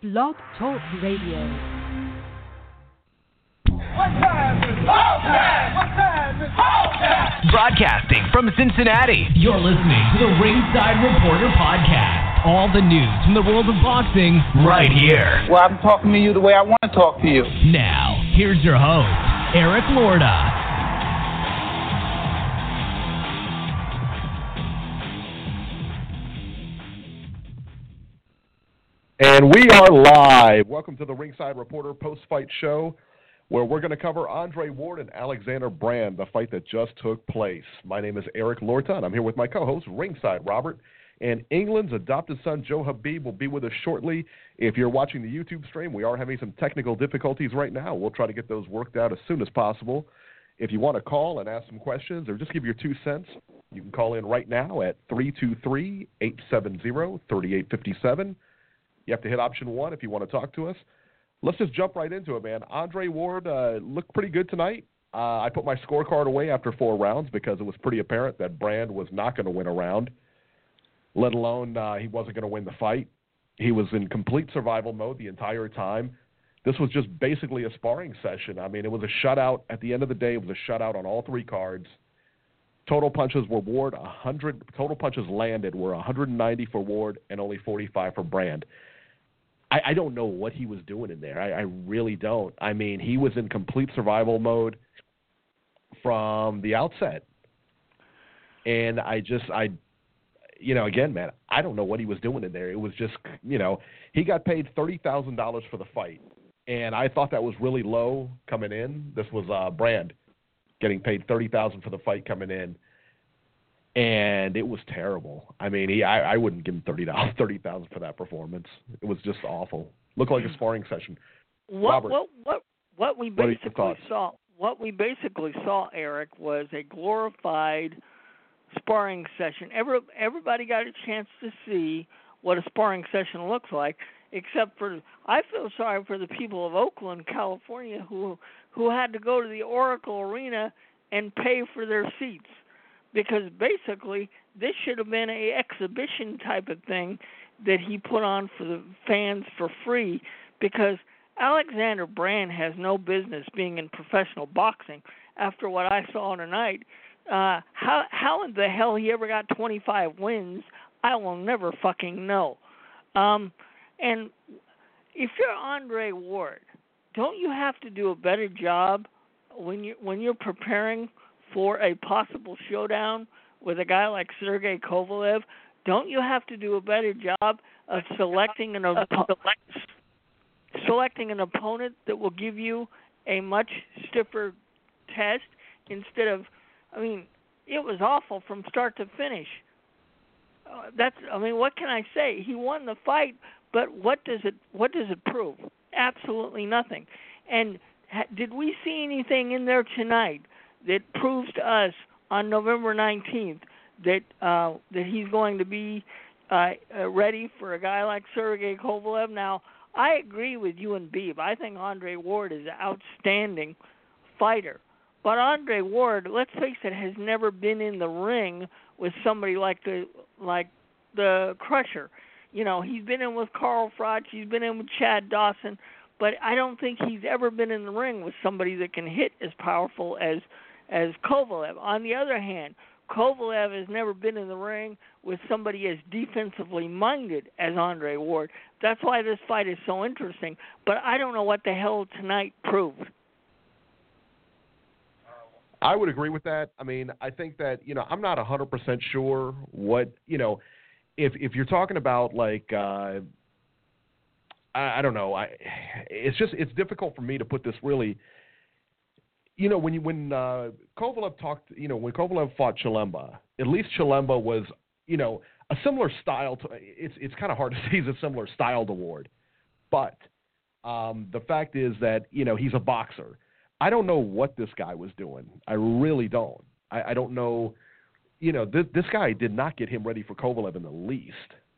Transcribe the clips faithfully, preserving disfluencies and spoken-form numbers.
Blog Talk Radio. What time is it? Time! What time is it? Time! Broadcasting from Cincinnati, you're listening to the Ringside Reporter Podcast. All the news from the world of boxing right here. Well, I'm talking to you the way I want to talk to you. Now, here's your host, Eric Lorda. And we are live. Welcome to the Ringside Reporter post-fight show, where we're going to cover Andre Ward and Alexander Brand, the fight that just took place. My name is Eric Lorta, and I'm here with my co-host, Ringside Robert. And England's adopted son, Joe Habib, will be with us shortly. If you're watching the YouTube stream, we are having some technical difficulties right now. We'll try to get those worked out as soon as possible. If you want to call and ask some questions or just give your two cents, you can call in right now at three two three, eight seven zero, three eight five seven. You have to hit option one if you want to talk to us. Let's just jump right into it, man. Andre Ward uh, looked pretty good tonight. Uh, I put my scorecard away after four rounds because it was pretty apparent that Brand was not going to win a round, let alone uh, he wasn't going to win the fight. He was in complete survival mode the entire time. This was just basically a sparring session. I mean, it was a shutout. At the end of the day, it was a shutout on all three cards. Total punches were Ward one hundred. Total punches landed were one hundred ninety for Ward and only forty-five for Brand. I, I don't know what he was doing in there. I, I really don't. I mean, he was in complete survival mode from the outset. And I just, I, you know, again, man, I don't know what he was doing in there. It was just, you know, he got paid thirty thousand dollars for the fight. And I thought that was really low coming in. This was uh, Brand getting paid thirty thousand dollars for the fight coming in. And it was terrible. I mean, he, I, I wouldn't give him thirty dollars, thirty thousand dollars for that performance. It was just awful. Looked like a sparring session. What Robert, what what what we what basically saw what we basically saw, Eric, was a glorified sparring session. Every everybody got a chance to see what a sparring session looks like, except for I feel sorry for the people of Oakland, California, who who had to go to the Oracle Arena and pay for their seats. Because basically, this should have been an exhibition type of thing that he put on for the fans for free. Because Alexander Brand has no business being in professional boxing. After what I saw tonight, uh, how how in the hell he ever got twenty-five wins, I will never fucking know. Um, and if you're Andre Ward, don't you have to do a better job when you when you're preparing for a possible showdown with a guy like Sergey Kovalev? Don't you have to do a better job of selecting an op- selecting an opponent that will give you a much stiffer test instead of, I mean, it was awful from start to finish. Uh, that's, I mean, what can I say? He won the fight, but what does it what does it prove? Absolutely nothing. And ha- did we see anything in there tonight that proves to us on November nineteenth that uh, that he's going to be uh, uh, ready for a guy like Sergey Kovalev? Now, I agree with you and Beeb. I think Andre Ward is an outstanding fighter. But Andre Ward, let's face it, has never been in the ring with somebody like the like the Crusher. You know, he's been in with Carl Froch, he's been in with Chad Dawson, but I don't think he's ever been in the ring with somebody that can hit as powerful as as Kovalev. On the other hand, Kovalev has never been in the ring with somebody as defensively minded as Andre Ward. That's why this fight is so interesting. But I don't know what the hell tonight proved. I would agree with that. I mean, I think that, you know, I'm not one hundred percent sure what, you know, if if you're talking about like, uh, I, I don't know, I it's just, it's difficult for me to put this really. You know, when you when uh, Kovalev talked, you know, when Kovalev fought Chilemba, at least Chilemba was, you know, a similar style to. It's it's kind of hard to say he's a similar style to Ward, but um, the fact is that, you know, he's a boxer. I don't know what this guy was doing. I really don't. I, I don't know. You know, this this guy did not get him ready for Kovalev in the least.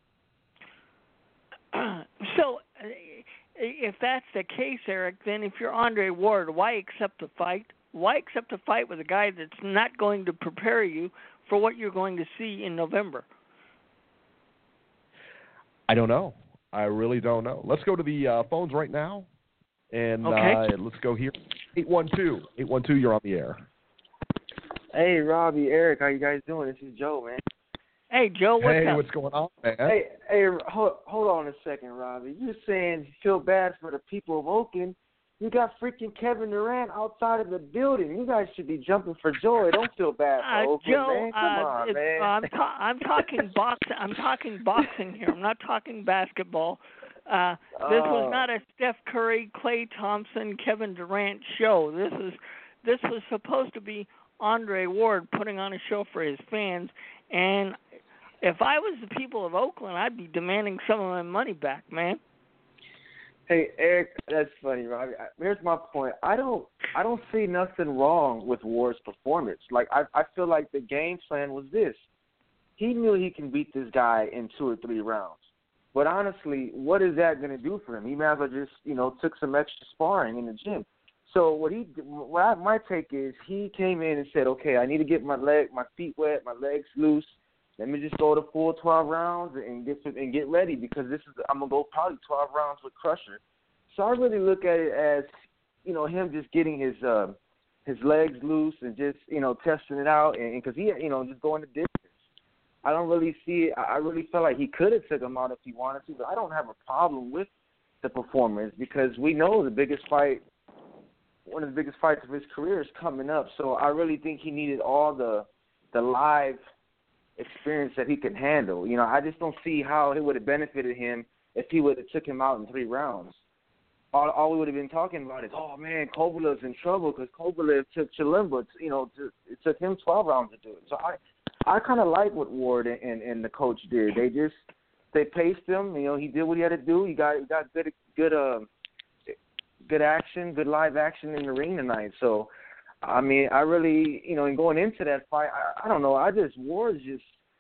Uh, so. Uh, If that's the case, Eric, then if you're Andre Ward, why accept a fight? Why accept a fight with a guy that's not going to prepare you for what you're going to see in November? I don't know. I really don't know. Let's go to the uh, phones right now, and okay. uh, let's go here. eight one two. eight one two, you're on the air. Hey, Robbie, Eric, how you guys doing? This is Joe, man. Hey, Joe, what's hey, up? what's going on, man? Hey, hey, hold, hold on a second, Robbie. You're saying you feel bad for the people of Oakland. You got freaking Kevin Durant outside of the building. You guys should be jumping for joy. Don't feel bad for Uh, Oakland, Joe, man. Come uh, on, if, man. uh, I'm, ta- I'm talking boxing. I'm talking boxing here. I'm not talking basketball. Uh, this was Oh. not a Steph Curry, Klay Thompson, Kevin Durant show. This is this was supposed to be Andre Ward putting on a show for his fans. And if I was the people of Oakland, I'd be demanding some of my money back, man. Hey, Eric, that's funny, Robbie. Here's my point. I don't, I don't see nothing wrong with Ward's performance. Like, I, I feel like the game plan was this: he knew he can beat this guy in two or three rounds. But honestly, what is that going to do for him? He might as well just, you know, took some extra sparring in the gym. So what he, what I, my take is, he came in and said, okay, I need to get my leg, my feet wet, my legs loose. Let me just go to full twelve rounds and get and get ready, because this is I'm gonna go probably twelve rounds with Crusher. So I really look at it as, you know, him just getting his uh, his legs loose and just, you know, testing it out, and because he, you know, just going the distance. I don't really see it. I really felt like he could have took him out if he wanted to, but I don't have a problem with the performance, because we know the biggest fight, one of the biggest fights of his career is coming up. So I really think he needed all the the live experience that he can handle. You know, I just don't see how it would have benefited him if he would have took him out in three rounds. All, all we would have been talking about is, oh man, Kovalev's in trouble because Kovalev took Chilemba. You know, to, it took him twelve rounds to do it. So I, I kind of like what Ward and, and, and the coach did. They just they paced him. You know, he did what he had to do. He got he got good good uh, good action, good live action in the ring tonight. So. I mean, I really, you know, in going into that fight, I, I don't know. I just, Ward's just,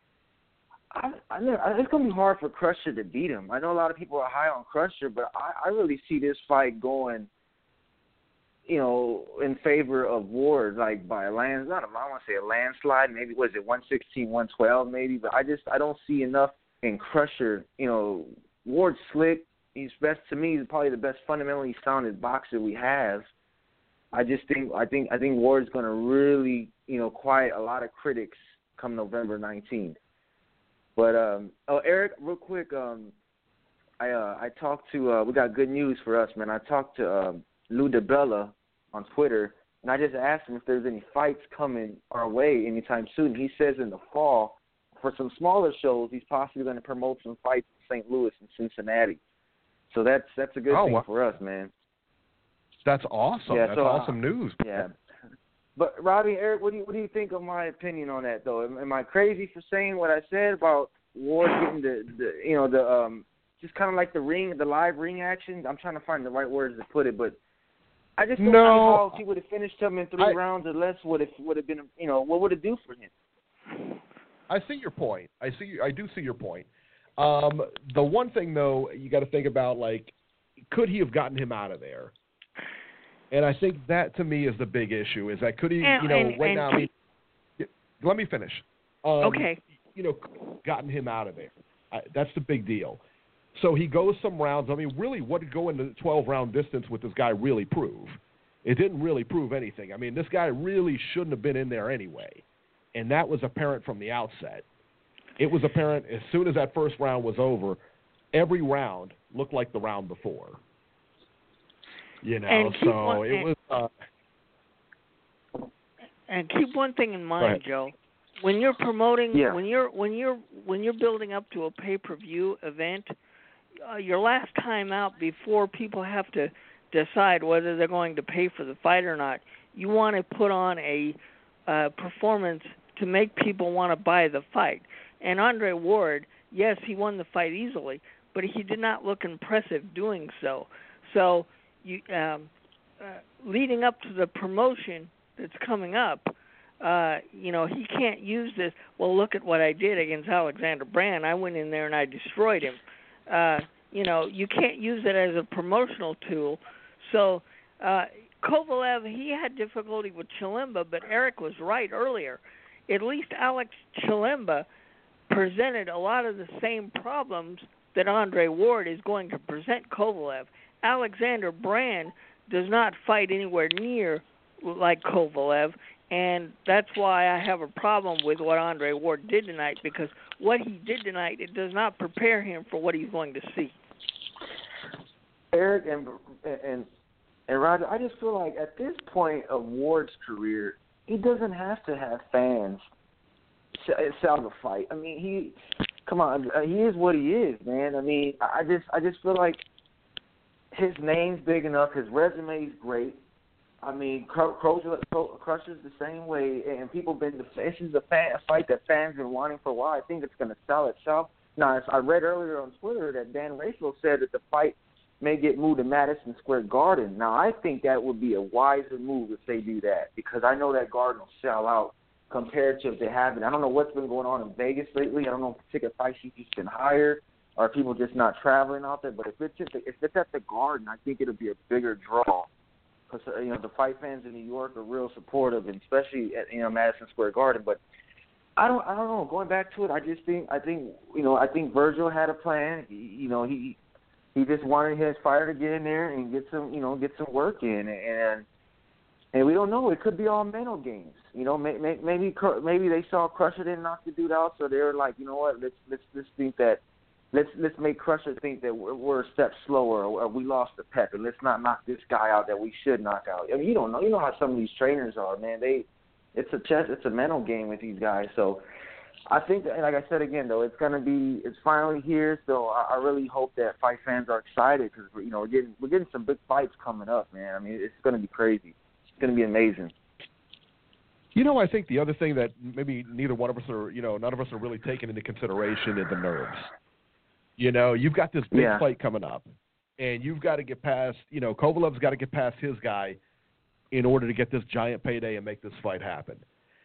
I, I never, it's going to be hard for Crusher to beat him. I know a lot of people are high on Crusher, but I, I really see this fight going, you know, in favor of Ward, like by a land, not a, I don't want to say a landslide, maybe, was it one sixteen, one twelve maybe, but I just, I don't see enough in Crusher. You know, Ward's slick. He's best, to me, he's probably the best fundamentally sounded boxer we have. I just think I think I think Ward's going to really, you know, quiet a lot of critics come November nineteenth. But um, oh, Eric, real quick, um, I uh, I talked to uh, we got good news for us, man. I talked to um, Lou DiBella on Twitter, and I just asked him if there's any fights coming our way anytime soon. He says in the fall, for some smaller shows, he's possibly going to promote some fights in Saint Louis and Cincinnati. So that's that's a good oh, thing wow. for us, man. That's awesome. Yeah, That's so, awesome uh, news. Yeah. But, Robbie, Eric, what do you what do you think of my opinion on that, though? Am, am I crazy for saying what I said about Ward getting the, the you know, the um, just kind of like the ring, the live ring action? I'm trying to find the right words to put it, but I just don't no, know how if he would have finished him in three I, rounds or less, would have would have been, you know, what would it do for him? I see your point. I see. I do see your point. Um, the one thing, though, you got to think about, like, could he have gotten him out of there? And I think that, to me, is the big issue, is that could he, And, you know, and, right and now, I mean, let me finish. Um, okay. You know, gotten him out of there. I, that's the big deal. So he goes some rounds. I mean, really, what did going to the twelve-round distance with this guy really prove? It didn't really prove anything. I mean, this guy really shouldn't have been in there anyway. And that was apparent from the outset. It was apparent as soon as that first round was over, every round looked like the round before. You know, and so one, it and, was. Uh, and keep one thing in mind, Joe. When you're promoting, yeah. when you're when you're when you're building up to a pay-per-view event, uh, your last time out before people have to decide whether they're going to pay for the fight or not, you want to put on a uh, performance to make people want to buy the fight. And Andre Ward, yes, he won the fight easily, but he did not look impressive doing so. So. You, um, uh, leading up to the promotion that's coming up, uh, you know, he can't use this, well, look at what I did against Alexander Brand. I went in there and I destroyed him. Uh, you know, you can't use it as a promotional tool. So uh, Kovalev, he had difficulty with Chilemba, but Eric was right earlier. At least Alex Chilemba presented a lot of the same problems that Andre Ward is going to present Kovalev. Alexander Brand does not fight anywhere near like Kovalev, and that's why I have a problem with what Andre Ward did tonight, because what he did tonight, it does not prepare him for what he's going to see. Eric and and and Roger, I just feel like at this point of Ward's career, he doesn't have to have fans sell the fight. I mean, he, come on, he is what he is, man. I mean, I just, I just feel like his name's big enough. His resume is great. I mean, Crusher's the same way, and people been. This is a, fan, a fight that fans been wanting for a while. I think it's going to sell itself. Now, I read earlier on Twitter that Dan Rafael said that the fight may get moved to Madison Square Garden. Now, I think that would be a wiser move if they do that, because I know that Garden will sell out compared to if they haven't. I don't know what's been going on in Vegas lately. I don't know if ticket prices just been higher or people just not traveling out there. But if it's, just, if it's at the Garden, I think it'll be a bigger draw. Because, you know, the fight fans in New York are real supportive, and especially at, you know, Madison Square Garden. But I don't, I don't know. Going back to it, I just think, I think, you know, I think Virgil had a plan. He, you know, he he just wanted his fighter to get in there and get some, you know, get some work in, and and we don't know. It could be all mental games. You know, may, may, maybe maybe they saw Crusher didn't knock the dude out, so they were like, you know what, let's let's let's think that. Let's let's make Crusher think that we're, we're a step slower, or we lost the pep, and let's not knock this guy out that we should knock out. I mean, you don't know. You know how some of these trainers are, man. They, it's a chess, it's a mental game with these guys. So, I think, that, like I said again, though, it's gonna be, it's finally here. So I, I really hope that fight fans are excited, because you know we're getting we're getting some big fights coming up, man. I mean, it's gonna be crazy. It's gonna be amazing. You know, I think the other thing that maybe neither one of us are, you know, none of us are really taking into consideration is the nerves. You know, you've got this big yeah. fight coming up, and you've got to get past, you know, Kovalev's got to get past his guy in order to get this giant payday and make this fight happen.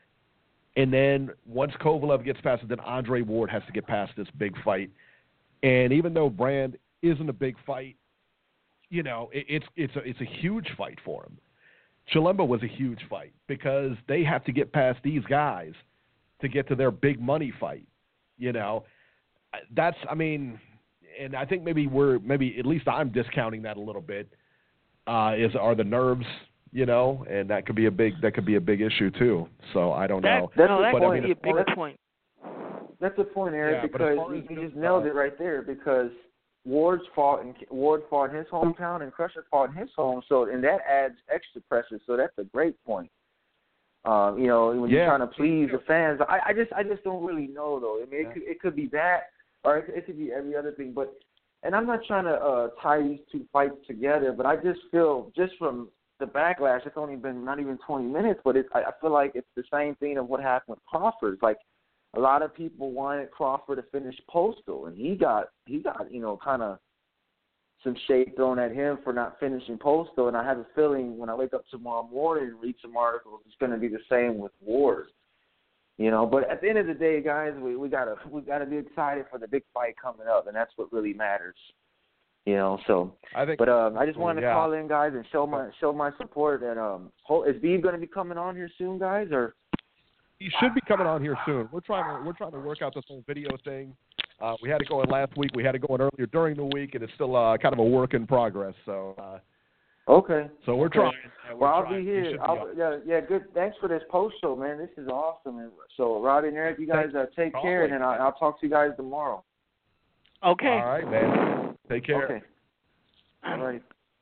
And then once Kovalev gets past it, then Andre Ward has to get past this big fight. And even though Brand isn't a big fight, you know, it, it's it's a, it's a huge fight for him. Chilemba was a huge fight because they have to get past these guys to get to their big money fight, you know. That's, I mean, and I think maybe we're, maybe at least I'm discounting that a little bit, uh, is, are the nerves, you know, and that could be a big, that could be a big issue too. So I don't that, know. That's no, that but, could I mean, be a big that's, point. That's the point, Eric, Yeah, because as you, you just uh, nailed it right there, because Ward's fought in, Ward fought in his hometown and Crusher fought in his home, so, and that adds extra pressure, so that's a great point. Um, you know, when yeah. you're trying to please the fans, I, I just, I just don't really know though. I mean, yeah. it could, it could be that, or it could, it could be every other thing. But, and I'm not trying to uh, tie these two fights together, but I just feel, just from the backlash, it's only been not even twenty minutes, but it's, I, I feel like it's the same thing of what happened with Crawford. It's like a lot of people wanted Crawford to finish Postal, and he got, he got, you know, kind of some shade thrown at him for not finishing Postal, and I have a feeling when I wake up tomorrow morning and read some articles, it's going to be the same with Ward. You know, but at the end of the day, guys, we, we gotta we gotta be excited for the big fight coming up, and that's what really matters. You know, so. I think. But um, I just wanted yeah. to call in, guys, and show my show my support. And um, is Steve going to be coming on here soon, guys, or? He should be coming on here soon. We're trying to we're trying to work out this whole video thing. Uh, we had it going last week. We had it going earlier during the week, and it's still uh, kind of a work in progress. So. Uh, okay. So we're okay. trying. Uh, we're well, I'll trying. be here. Be I'll, yeah, yeah, good. Thanks for this post show, man. This is awesome. And so, Robbie and Eric, you guys uh, take Always. care, and then I'll, I'll talk to you guys tomorrow. Okay. All right, man. Take care. Okay. All right.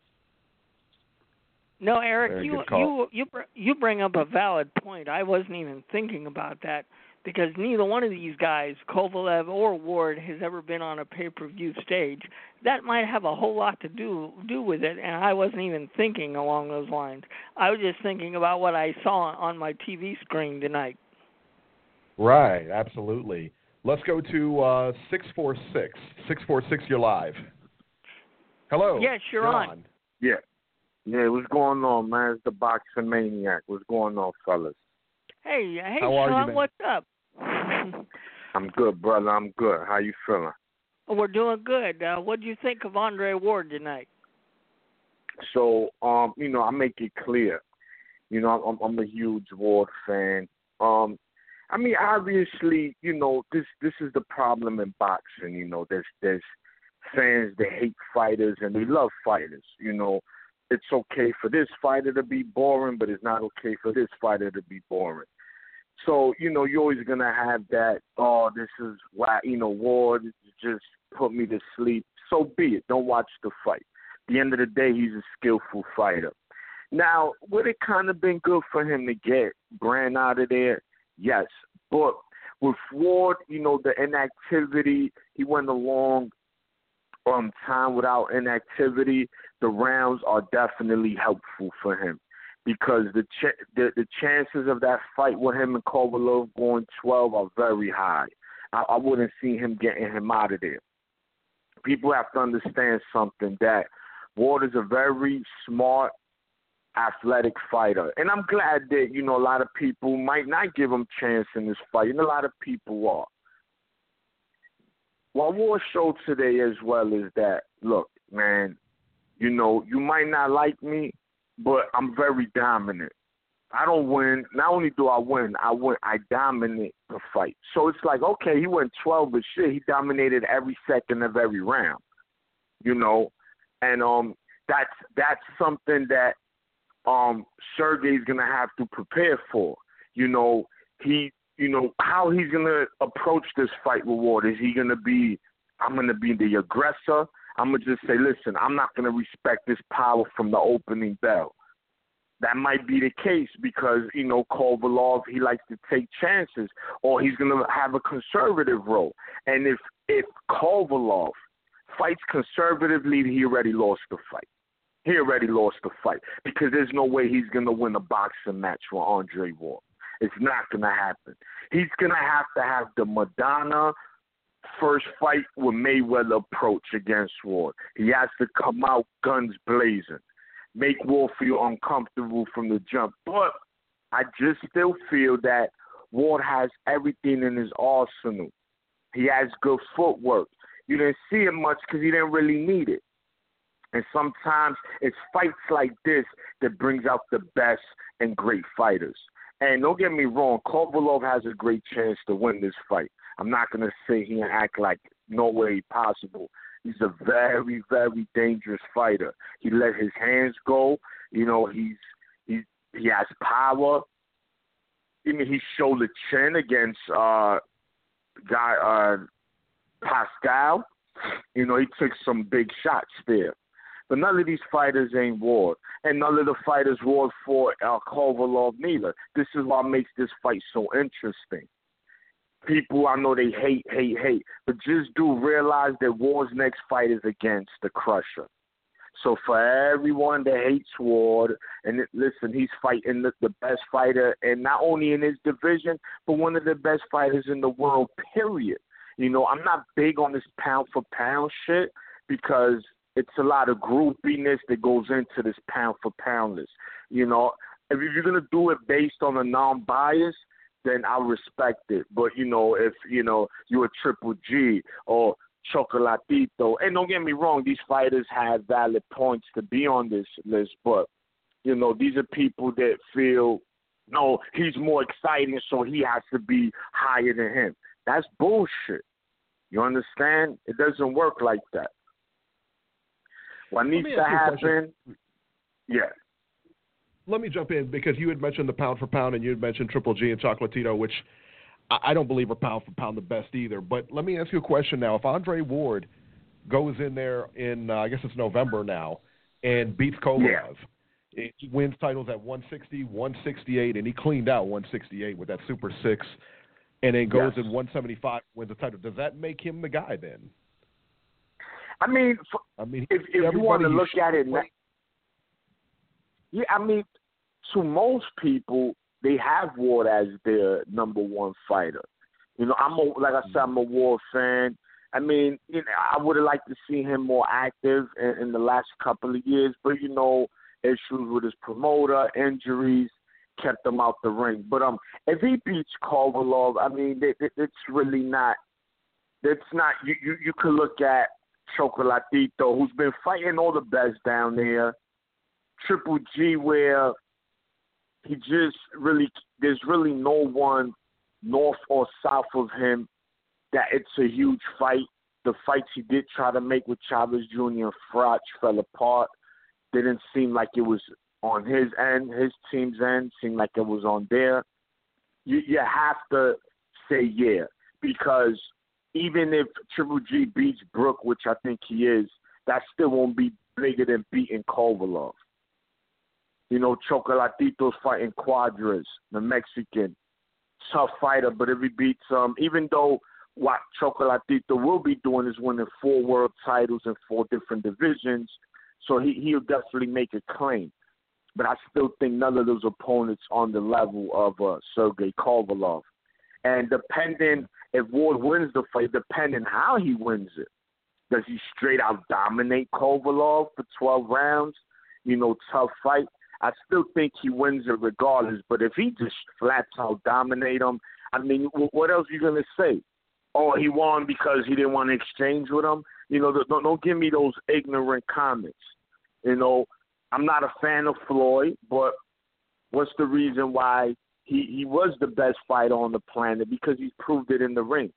No, Eric, Very you good call. you you br- you bring up a valid point. I wasn't even thinking about that, because neither one of these guys, Kovalev or Ward, has ever been on a pay-per-view stage. That might have a whole lot to do do with it, and I wasn't even thinking along those lines. I was just thinking about what I saw on my T V screen tonight. Right, absolutely. Let's go to uh, six four six. six four six, you're live. Hello. Yes, you're, you're on. on. Yeah. Yeah, what's going on, man? It's the Boxing Maniac. What's going on, fellas? Hey, hey, How are you, Sean, man? what's up? I'm good, brother. I'm good. How you feeling? We're doing good. Uh, what do you think of Andre Ward tonight? So, um, you know, I make it clear. You know, I'm, I'm a huge Ward fan. Um, I mean, obviously, you know, this this is the problem in boxing. You know, there's there's fans that hate fighters and they love fighters. You know, it's okay for this fighter to be boring, but it's not okay for this fighter to be boring. So, you know, you're always going to have that, oh, this is why, you know, Ward just put me to sleep. So be it. Don't watch the fight. At the end of the day, he's a skillful fighter. Now, would it kind of been good for him to get Brand out of there? Yes. But with Ward, you know, the inactivity, he went a long um, time without inactivity. The rounds are definitely helpful for him because the ch- the, the chances of that fight with him and Kovalev going twelve are very high. I, I wouldn't see him getting him out of there. People have to understand something, that Ward is a very smart, athletic fighter. And I'm glad that, you know, a lot of people might not give him a chance in this fight, and a lot of people are. What Ward showed today as well is that, look, man, you know, you might not like me, but I'm very dominant. I don't win. Not only do I win, I win. I dominate the fight. So it's like, okay, he went twelve, but shit, he dominated every second of every round. You know, and um, that's that's something that um Sergey's gonna have to prepare for. You know, he, you know, how he's gonna approach this fight with Ward. Is he gonna be? I'm gonna be the aggressor. I'm gonna just say, listen, I'm not gonna respect this power from the opening bell. That might be the case because, you know, Kovalev, he likes to take chances, or he's going to have a conservative role. And if if Kovalev fights conservatively, he already lost the fight. He already lost the fight because there's no way he's going to win a boxing match with Andre Ward. It's not going to happen. He's going to have to have the Madonna first fight with Mayweather approach against Ward. He has to come out guns blazing. Make Ward feel uncomfortable from the jump. But I just still feel that Ward has everything in his arsenal. He has good footwork. You didn't see it much because he didn't really need it. And sometimes it's fights like this that brings out the best and great fighters. And don't get me wrong, Kovalev has a great chance to win this fight. I'm not going to sit here and act like no way possible. He's a very, very dangerous fighter. He let his hands go. You know, he's he he has power. I mean, he showed the chin against uh, guy uh, Pascal. You know, he took some big shots there. But none of these fighters ain't Ward, and none of the fighters Ward fought uh, Kovalev neither. This is what makes this fight so interesting. People, I know they hate, hate, hate, but just do realize that Ward's next fight is against the Crusher. So for everyone that hates Ward, and it, listen, he's fighting the, the best fighter, and not only in his division, but one of the best fighters in the world, period. You know, I'm not big on this pound-for-pound shit because it's a lot of groupiness that goes into this pound-for-pound list. You know, if you're going to do it based on a non-bias, then I respect it. But, you know, if, you know, you're a Triple G or Chocolatito, and don't get me wrong, these fighters have valid points to be on this list, but, you know, these are people that feel, no, he's more exciting, so he has to be higher than him. That's bullshit. You understand? It doesn't work like that. What needs to happen, yeah. Let me jump in because you had mentioned the pound for pound and you had mentioned Triple G and Chocolatito, which I don't believe are pound for pound the best either. But let me ask you a question now. If Andre Ward goes in there in, uh, I guess it's November now, and beats Kovalev, yeah. he wins titles at one sixty, one sixty-eight, and he cleaned out one sixty-eight with that Super Six, and then goes yes. in one seventy-five, wins the title. Does that make him the guy then? I mean, I mean, if, if you want to look at it now, yeah, I mean, to most people, they have Ward as their number one fighter. You know, I'm a, like I said, I'm a Ward fan. I mean, you know, I would have liked to see him more active in, in the last couple of years, but you know, issues with his promoter, injuries kept him out the ring. But um, if he beats Kovalev, I mean, it, it, it's really not. It's not. You you you could look at Chocolatito, who's been fighting all the best down there. Triple G, where he just really, there's really no one north or south of him that it's a huge fight the fights he did try to make with Chavez Junior and Froch fell apart. Didn't seem like it was on his end, his team's end. Seemed like it was on there. You, you have to say yeah, because even if Triple G beats Brook, which I think he is, that still won't be bigger than beating Kovalov. You know, Chocolatito's fighting Cuadras, the Mexican. Tough fighter, but if he beats him, um, even though what Chocolatito will be doing is winning four world titles in four different divisions, so he, he'll definitely make a claim. But I still think none of those opponents on the level of uh, Sergey Kovalov. And depending if Ward wins the fight, depending how he wins it, does he straight out dominate Kovalov for twelve rounds? You know, tough fight. I still think he wins it regardless. But if he just flat out dominate him, I mean, what else are you gonna say? Oh, he won because he didn't want to exchange with him. You know, don't, don't give me those ignorant comments. You know, I'm not a fan of Floyd, but what's the reason why he, he was the best fighter on the planet? Because he's proved it in the ring.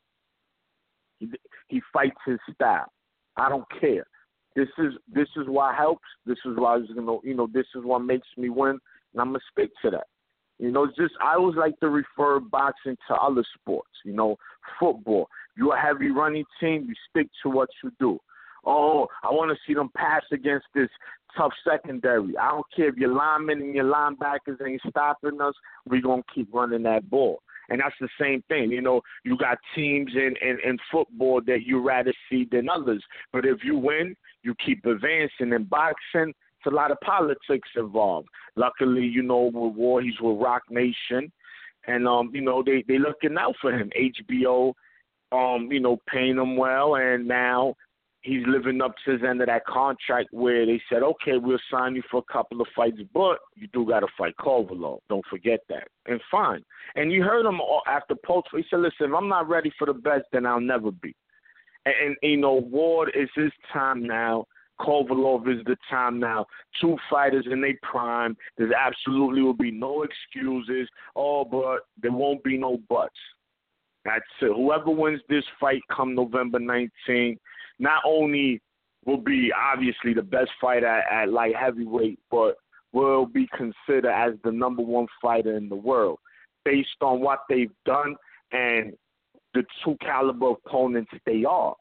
He, he fights his style. I don't care. This is this is what helps. This is why you know you know this is what makes me win, and I'm gonna stick to that. You know, just I always like to refer boxing to other sports. You know, football. You're a heavy running team. You stick to what you do. Oh, I want to see them pass against this tough secondary. I don't care if your linemen and your linebackers ain't stopping us. We're going to keep running that ball. And that's the same thing. You know, you got teams in, in, in football that you rather see than others. But if you win, you keep advancing. In boxing, it's a lot of politics involved. Luckily, you know, with War, he's with Rock Nation. And, um, you know, they, they looking out for him. H B O, um, you know, paying him well. And now he's living up to his end of that contract where they said, okay, we'll sign you for a couple of fights, but you do got to fight Kovalov. Don't forget that. And fine. And you heard him after post. He said, listen, if I'm not ready for the best, then I'll never be. And, and you know, Ward is his time now. Kovalov is the time now. Two fighters in their prime. There absolutely will be no excuses. Oh, but there won't be no buts. That's it. Whoever wins this fight come November nineteenth, not only will be obviously the best fighter at, at light heavyweight, but will be considered as the number one fighter in the world based on what they've done and the two caliber opponents they are.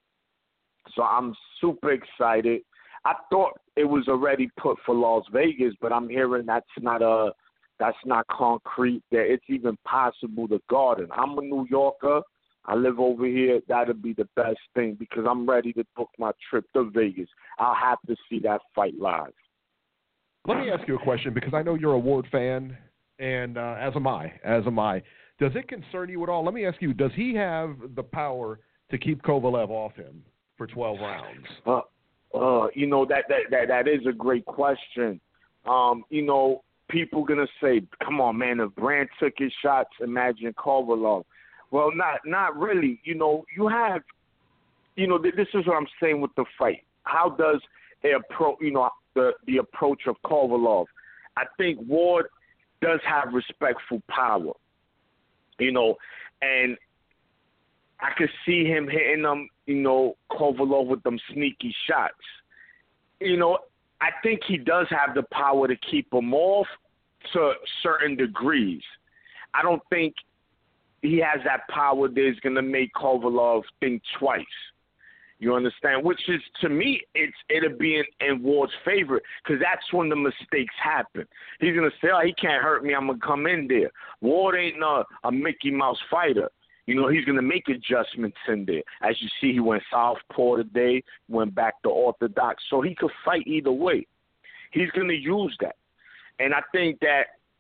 So I'm super excited. I thought it was already put for Las Vegas, but I'm hearing that's not a that's not concrete, that it's even possible to Garden. I'm a New Yorker. I live over here. That'll be the best thing because I'm ready to book my trip to Vegas. I'll have to see that fight live. Let me ask you a question because I know you're a Ward fan, and uh, as am I. As am I. Does it concern you at all? Let me ask you, does he have the power to keep Kovalev off him for twelve rounds? Uh, uh, you know, that, that, that, that is a great question. Um, you know, people going to say, come on, man, if Brand took his shots, imagine Kovalov. Well, not not really. You know, you have, you know, th- this is what I'm saying with the fight. How does a appro- you know, the, the approach of Kovalov? I think Ward does have respectful power, you know, and I could see him hitting them, you know, Kovalov with them sneaky shots. You know, I think he does have the power to keep him off to certain degrees. I don't think he has that power that's going to make Kovalov think twice. You understand? Which is, to me, it's it'll be in, in Ward's favor because that's when the mistakes happen. He's going to say, oh, he can't hurt me. I'm going to come in there. Ward ain't a, a Mickey Mouse fighter. You know, he's going to make adjustments in there. As you see, he went southpaw today, went back to orthodox. So he could fight either way. He's going to use that. And I think that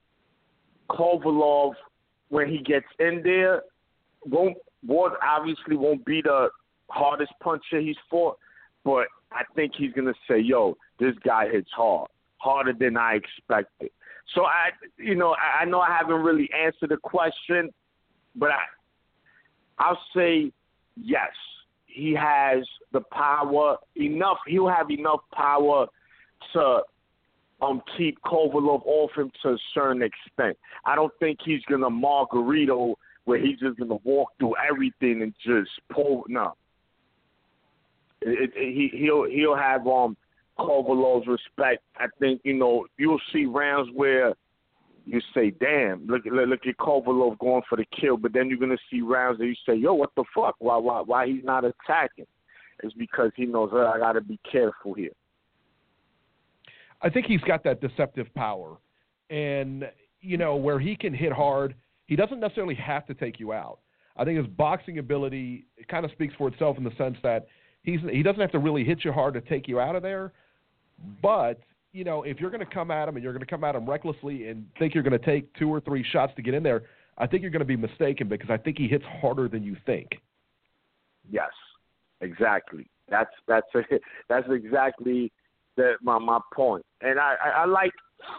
Kovalov, when he gets in there, won't Ward obviously won't be the hardest puncher he's fought, but I think he's going to say, yo, this guy hits hard, harder than I expected. So, I, you know, I, I know I haven't really answered the question, but I, I'll say yes. He has the power, enough, he'll have enough power to um, keep Kovalov off him to a certain extent. I don't think he's going to Margarito where he's just going to walk through everything and just pull. No. It, it, he he'll he'll have um Kovalov's respect. I think you know you'll see rounds where you say, "Damn, look look, look at Kovalov going for the kill," but then you're gonna see rounds that you say, "Yo, what the fuck? Why why why he's not attacking?" It's because he knows oh, I got to be careful here. I think he's got that deceptive power, and you know where he can hit hard. He doesn't necessarily have to take you out. I think his boxing ability it kind of speaks for itself in the sense that he's he doesn't have to really hit you hard to take you out of there. But you know, if you're going to come at him and you're going to come at him recklessly and think you're going to take two or three shots to get in there, I think you're going to be mistaken because I think he hits harder than you think. Yes, exactly. That's that's a, that's exactly the, my my point. And I, I, I like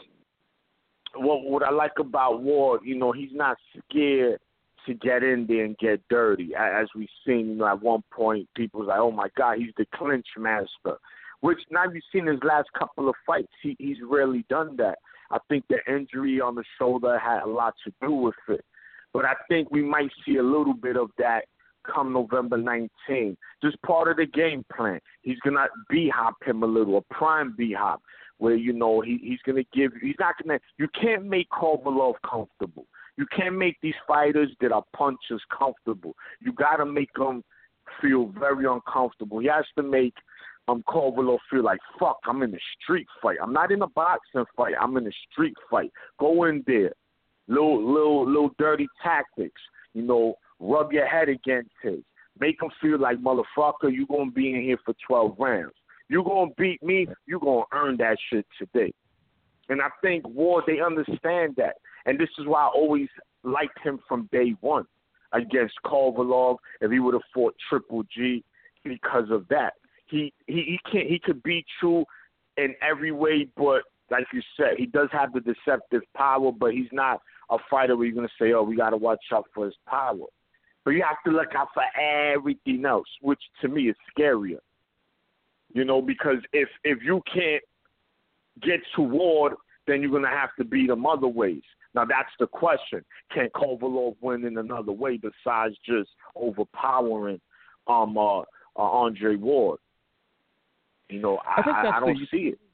what what I like about Ward. You know, he's not scared to get in there and get dirty. As we've seen, you know, at one point, people was like, "Oh my God, he's the clinch master." Which now you've seen his last couple of fights, he, he's rarely done that. I think the injury on the shoulder had a lot to do with it. But I think we might see a little bit of that come November nineteenth. Just part of the game plan. He's going to B-hop him a little, a prime B-hop, where, you know, he, he's going to give – he's not going to – you can't make Kovalov comfortable. You can't make these fighters that are punchers comfortable. You got to make them feel very uncomfortable. He has to make – Um, Kovalov feel like, fuck, I'm in a street fight. I'm not in a boxing fight. I'm in a street fight. Go in there. Little, little, little dirty tactics. You know, rub your head against his. Make him feel like, motherfucker, you going to be in here for twelve rounds. You going to beat me, you going to earn that shit today. And I think Ward, they understand that. And this is why I always liked him from day one against Kovalov if he would have fought Triple G because of that. He, he he can't he could beat you in every way, but like you said, he does have the deceptive power, but he's not a fighter where you're gonna say, oh, we gotta watch out for his power. But you have to look out for everything else, which to me is scarier. You know, because if if you can't get to Ward, then you're gonna have to beat him other ways. Now that's the question: can Kovalov win in another way besides just overpowering um uh, uh Andre Ward? You know, I, I, I don't the, see it.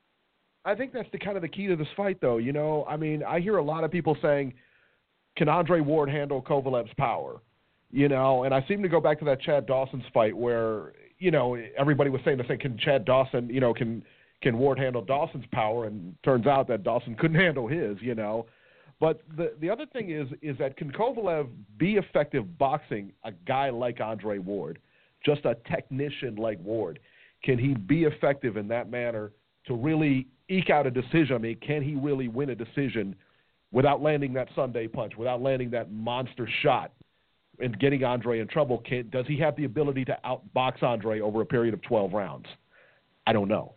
I think that's the kind of the key to this fight, though. You know, I mean, I hear a lot of people saying, can Andre Ward handle Kovalev's power? You know, and I seem to go back to that Chad Dawson's fight where, you know, everybody was saying the same, can Chad Dawson, you know, can can Ward handle Dawson's power? And turns out that Dawson couldn't handle his, you know. But the the other thing is, is that can Kovalev be effective boxing a guy like Andre Ward, just a technician like Ward? Can he be effective in that manner to really eke out a decision? I mean, can he really win a decision without landing that Sunday punch, without landing that monster shot and getting Andre in trouble? Can, does he have the ability to outbox Andre over a period of twelve rounds? I don't know.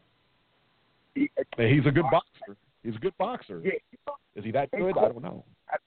He, he's a good boxer. He's a good boxer. Is he that good? I don't know.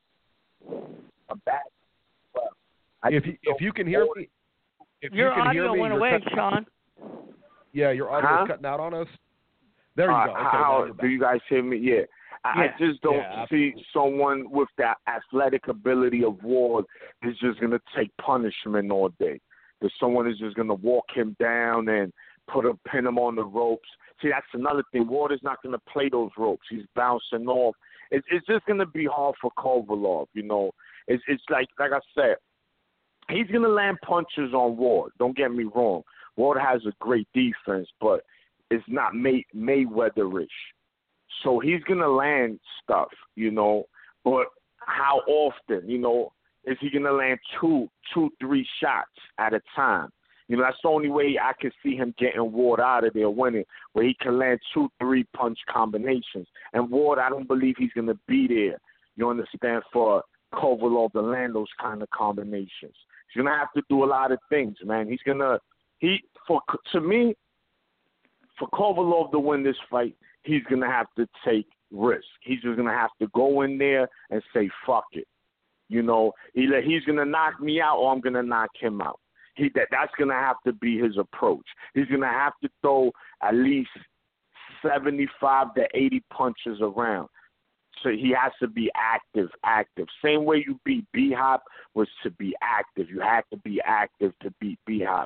If you, if you can hear me, if your you can audio hear me, went away, cutting, Sean. Yeah, your audio huh? is cutting out on us. There you uh, go. Okay, how do you guys hear me? Yeah. I, yeah. I just don't yeah, see someone with that athletic ability of Ward is just going to take punishment all day. That someone is just going to walk him down and put a pin him on the ropes. See, that's another thing. Ward is not going to play those ropes. He's bouncing off. It's, it's just going to be hard for Kovalov, you know. It's, it's like, like I said, he's going to land punches on Ward. Don't get me wrong. Ward has a great defense, but it's not May, Mayweather-ish. So he's going to land stuff, you know. But how often, you know, is he going to land two, two, three shots at a time? You know, that's the only way I can see him getting Ward out of there winning, where he can land two, three punch combinations. And Ward, I don't believe he's going to be there, you understand, for Kovalov to land those kind of combinations. He's going to have to do a lot of things, man. He's going to, he, for, to me, for Kovalov to win this fight, he's going to have to take risk. He's just going to have to go in there and say, fuck it. You know, either he's going to knock me out or I'm going to knock him out. He, that, that's going to have to be his approach. He's going to have to throw at least seventy-five to eighty punches around. So he has to be active, active. Same way you beat B-Hop was to be active. You had to be active to beat B-Hop.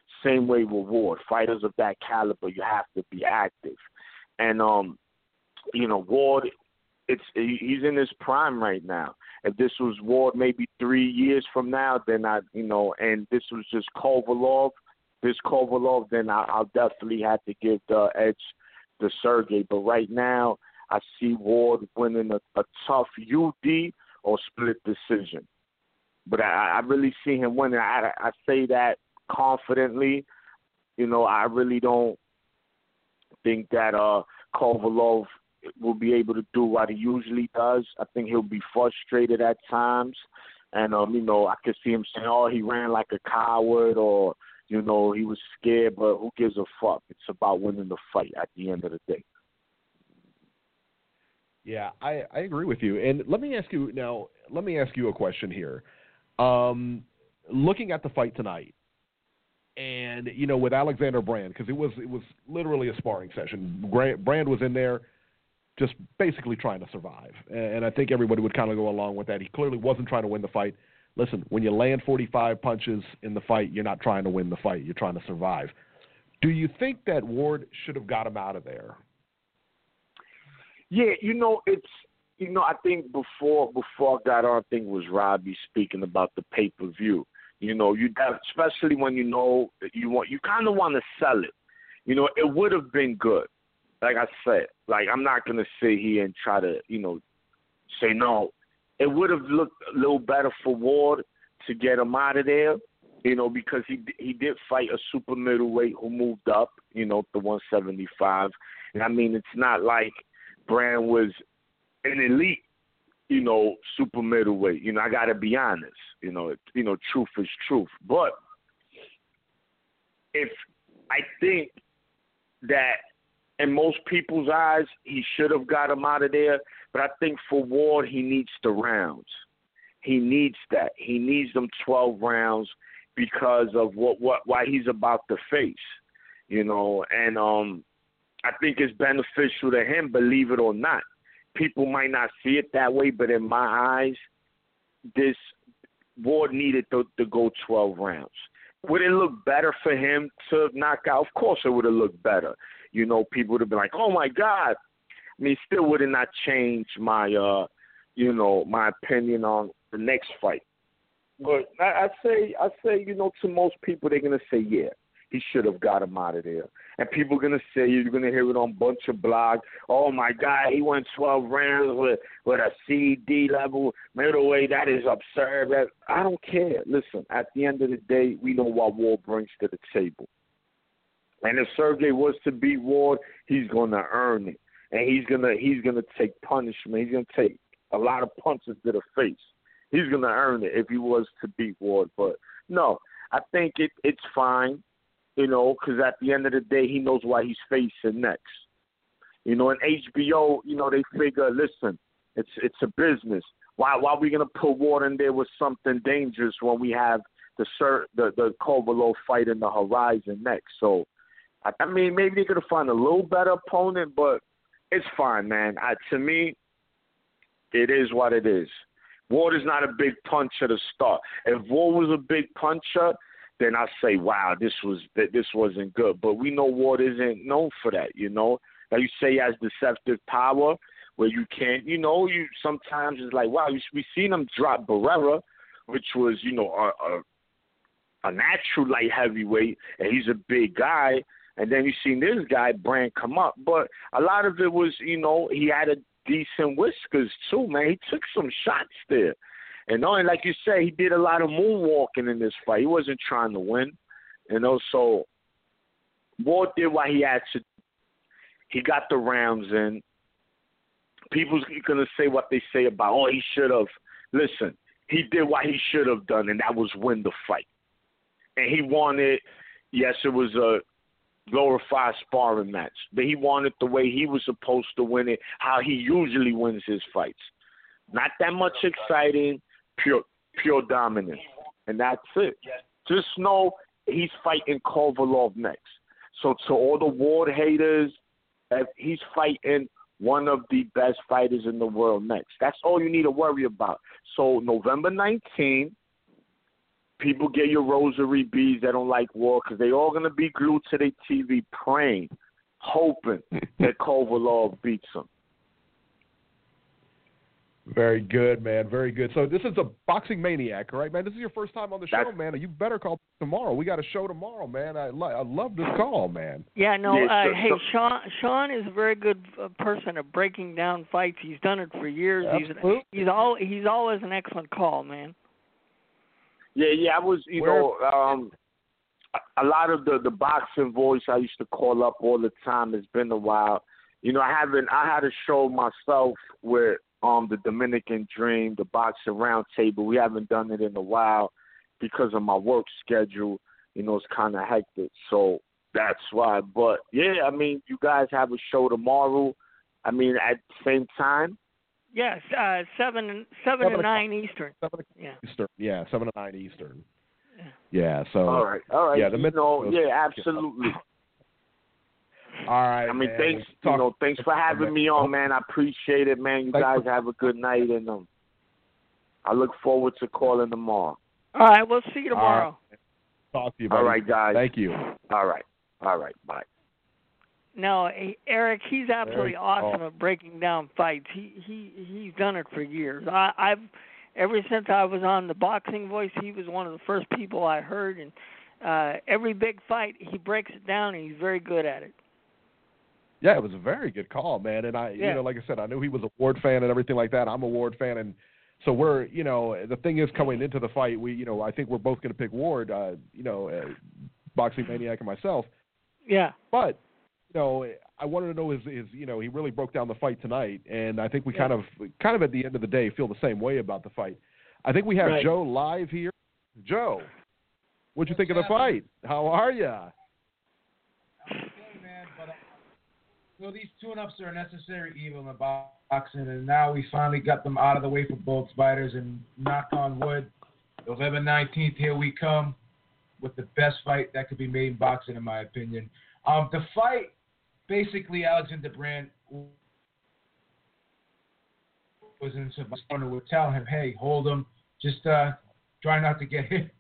Same way with Ward. Fighters of that caliber, you have to be active. And, um, you know, Ward, it's he's in his prime right now. If this was Ward maybe three years from now, then I, you know, and this was just Kovalov, this Kovalov, then I, I'll definitely have to give the edge to Sergey. But right now, I see Ward winning a, a tough U D or split decision. But I, I really see him winning. I, I say that confidently. You know, I really don't think that uh, Kovalov will be able to do what he usually does. I think he'll be frustrated at times. And, um, you know, I could see him saying, oh, he ran like a coward, or, you know, he was scared, but who gives a fuck? It's about winning the fight at the end of the day. Yeah, I, I agree with you. And let me ask you now, let me ask you a question here. Um, looking at the fight tonight, and, you know, with Alexander Brand, because it was it was literally a sparring session. Brand was in there just basically trying to survive. And I think everybody would kind of go along with that. He clearly wasn't trying to win the fight. Listen, when you land forty-five punches in the fight, you're not trying to win the fight. You're trying to survive. Do you think that Ward should have got him out of there? Yeah, you know, it's, you know, I think before before I got on, I think it was Robbie speaking about the pay-per-view. You know, you especially when you know that you want, you kind of want to sell it. You know, it would have been good. Like I said, like I'm not going to sit here and try to, you know, say no. It would have looked a little better for Ward to get him out of there, you know, because he he did fight a super middleweight who moved up, you know, to one seventy-five. And I mean, it's not like Brand was an elite, you know, super middleweight. You know, I got to be honest. You know, it, you know, truth is truth. But if I think that in most people's eyes, he should have got him out of there. But I think for Ward, he needs the rounds. He needs that. He needs them twelve rounds because of what what why he's about to face, you know. And um, I think it's beneficial to him, believe it or not. People might not see it that way, but in my eyes, this Ward needed to, to go twelve rounds. Would it look better for him to knock out? Of course it would have looked better. You know, people would have been like, oh, my God. I mean, still would have not changed my, uh, you know, my opinion on the next fight. But I, I say, I say, you know, to most people, they're going to say, yeah, he should have got him out of there. And people are going to say, you're going to hear it on a bunch of blogs, oh, my God, he went twelve rounds with, with a C D level middleweight. That is absurd. That, I don't care. Listen, at the end of the day, we know what Ward brings to the table. And if Sergey was to beat Ward, he's going to earn it. And he's going to he's gonna take punishment. He's going to take a lot of punches to the face. He's going to earn it if he was to beat Ward. But, no, I think it, it's fine. You know, because at the end of the day, he knows what he's facing next. You know, in H B O, you know, they figure, listen, it's it's a business. Why why are we gonna put Ward in there with something dangerous when we have the the the Kovalov fight in the horizon next? So, I, I mean, maybe they could have found a little better opponent, but it's fine, man. I, to me, it is what it is. Ward is not a big puncher to start. If Ward was a big puncher, then I say, wow, this was that this wasn't good. But we know Ward isn't known for that, you know. Like you say, he has deceptive power where you can't, you know, you sometimes it's like, wow, we seen him drop Barrera, which was, you know, a, a, a natural light heavyweight, and he's a big guy. And then you seen this guy, Brand, come up. But a lot of it was, you know, he had a decent whiskers too, man. He took some shots there. And knowing, like you say, he did a lot of moonwalking in this fight. He wasn't trying to win. You know, so Ward did what he had to. He got the rounds in. People's going to say what they say about, oh, he should have. Listen, he did what he should have done, and that was win the fight. And he wanted, yes, it was a glorified sparring match, but he wanted the way he was supposed to win it, how he usually wins his fights. Not that much exciting, pure pure dominance. And that's it. Just know he's fighting Kovalov next. So to all the Ward haters, he's fighting one of the best fighters in the world next. That's all you need to worry about. So November nineteenth, people get your rosary beads that don't like Ward because they all going to be glued to their T V praying, hoping that Kovalev beats him. Very good, man. Very good. So this is a Boxing Maniac, right, man? This is your first time on the show, That's, man. You better call tomorrow. We got a show tomorrow, man. I, lo- I love this call, man. Yeah, no. Yeah, uh, so, hey, so, Sean. Sean is a very good uh, person at breaking down fights. He's done it for years. Absolutely. He's he's all he's always an excellent call, man. Yeah, yeah. I was, you Where, know, um, a, a lot of the the boxing voice I used to call up all the time. It's been a while. You know, I haven't. I had a show myself with. Um, the Dominican Dream, the Boxing Roundtable. We haven't done it in a while because of my work schedule. You know, it's kind of hectic, so that's why. But, yeah, I mean, you guys have a show tomorrow. I mean, at the same time? Yes, uh, seven, seven, seven to nine Eastern. Seven yeah. Eastern. Yeah, seven to nine Eastern. Yeah. Yeah. So. All right. All right. Yeah. The you know, yeah, absolutely. All right. I mean, man. thanks. Talk- You know, thanks for having me on, man. I appreciate it, man. You guys have a good night, and um, I look forward to calling tomorrow. All right, we'll see you tomorrow. Right. Talk to you, buddy. All right, guys. Thank you. All right. All right. Bye. No, Eric, he's absolutely Eric, awesome oh. at breaking down fights. He he he's done it for years. I, I've ever since I was on the Boxing Voice, he was one of the first people I heard, and uh, every big fight he breaks it down, and he's very good at it. Yeah, it was a very good call, man. And I, yeah. you know, like I said, I knew he was a Ward fan and everything like that. I'm a Ward fan, and so we're, you know, the thing is coming into the fight, we, you know, I think we're both going to pick Ward, uh, you know, uh, Boxing Maniac and myself. Yeah. But, you know, I wanted to know his, his, you know, he really broke down the fight tonight, and I think we yeah. kind of, kind of at the end of the day, feel the same way about the fight. I think we have right. Joe live here. Joe, what'd you think of the fight? How are you? So these tune-ups are a necessary evil in boxing, and now we finally got them out of the way for both fighters. And knock on wood, November nineteenth, here we come with the best fight that could be made in boxing, in my opinion. Um, the fight, basically, Alexander Brand was in some corner would tell him, "Hey, hold him, just uh, try not to get hit,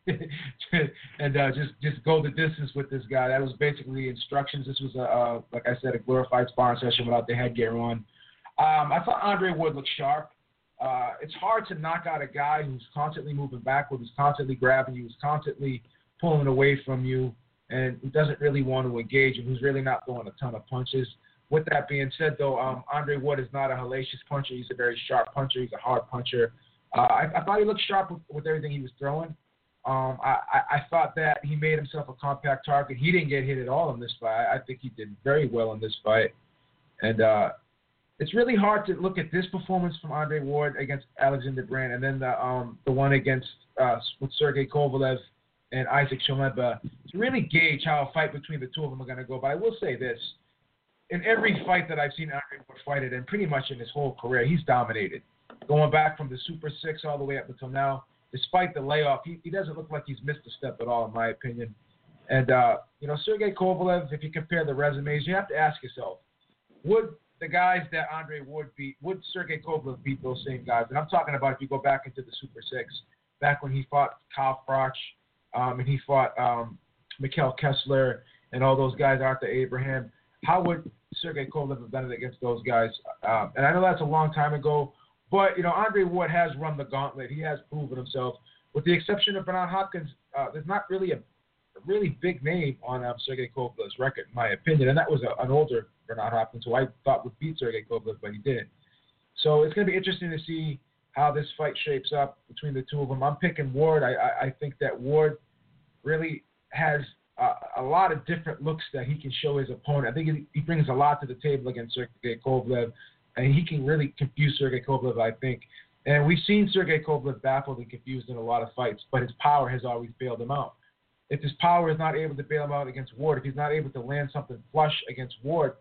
and uh, just just go the distance with this guy." That was basically instructions. This was a, uh, like I said, a glorified sparring session without the headgear on. Um, I thought Andre Ward looked sharp. Uh, it's hard to knock out a guy who's constantly moving backward, who's constantly grabbing you, who's constantly pulling away from you, and who doesn't really want to engage, and who's really not throwing a ton of punches. With that being said, though, um, Andre Ward is not a hellacious puncher. He's a very sharp puncher. He's a hard puncher. Uh, I, I thought he looked sharp with, with everything he was throwing. Um, I, I, I thought that he made himself a compact target. He didn't get hit at all in this fight. I think he did very well in this fight. And uh, it's really hard to look at this performance from Andre Ward against Alexander Brand and then the um, the one against uh, with Sergey Kovalev and Isaac Chilemba to really gauge how a fight between the two of them are going to go. But I will say this. In every fight that I've seen Andre Ward fight it, and pretty much in his whole career, he's dominated. Going back from the Super Six all the way up until now, despite the layoff, he, he doesn't look like he's missed a step at all, in my opinion. And, uh, you know, Sergey Kovalev, if you compare the resumes, you have to ask yourself, would the guys that Andre Ward beat, would Sergey Kovalev beat those same guys? And I'm talking about if you go back into the Super Six, back when he fought Kyle Froch, um, and he fought um, Mikhail Kessler and all those guys, Arthur Abraham. How would Sergey Kovalev have done it against those guys? Um, and I know that's a long time ago, but, you know, Andre Ward has run the gauntlet. He has proven himself. With the exception of Bernard Hopkins, uh, there's not really a, a really big name on um, Sergey Kovalev's record, in my opinion, and that was a, an older Bernard Hopkins who I thought would beat Sergey Kovalev, but he didn't. So it's going to be interesting to see how this fight shapes up between the two of them. I'm picking Ward. I, I, I think that Ward really has uh, a lot of different looks that he can show his opponent. I think he, he brings a lot to the table against Sergey Kovalev, and he can really confuse Sergey Kovalev, I think. And we've seen Sergey Kovalev baffled and confused in a lot of fights, but his power has always bailed him out. If his power is not able to bail him out against Ward, if he's not able to land something flush against Ward,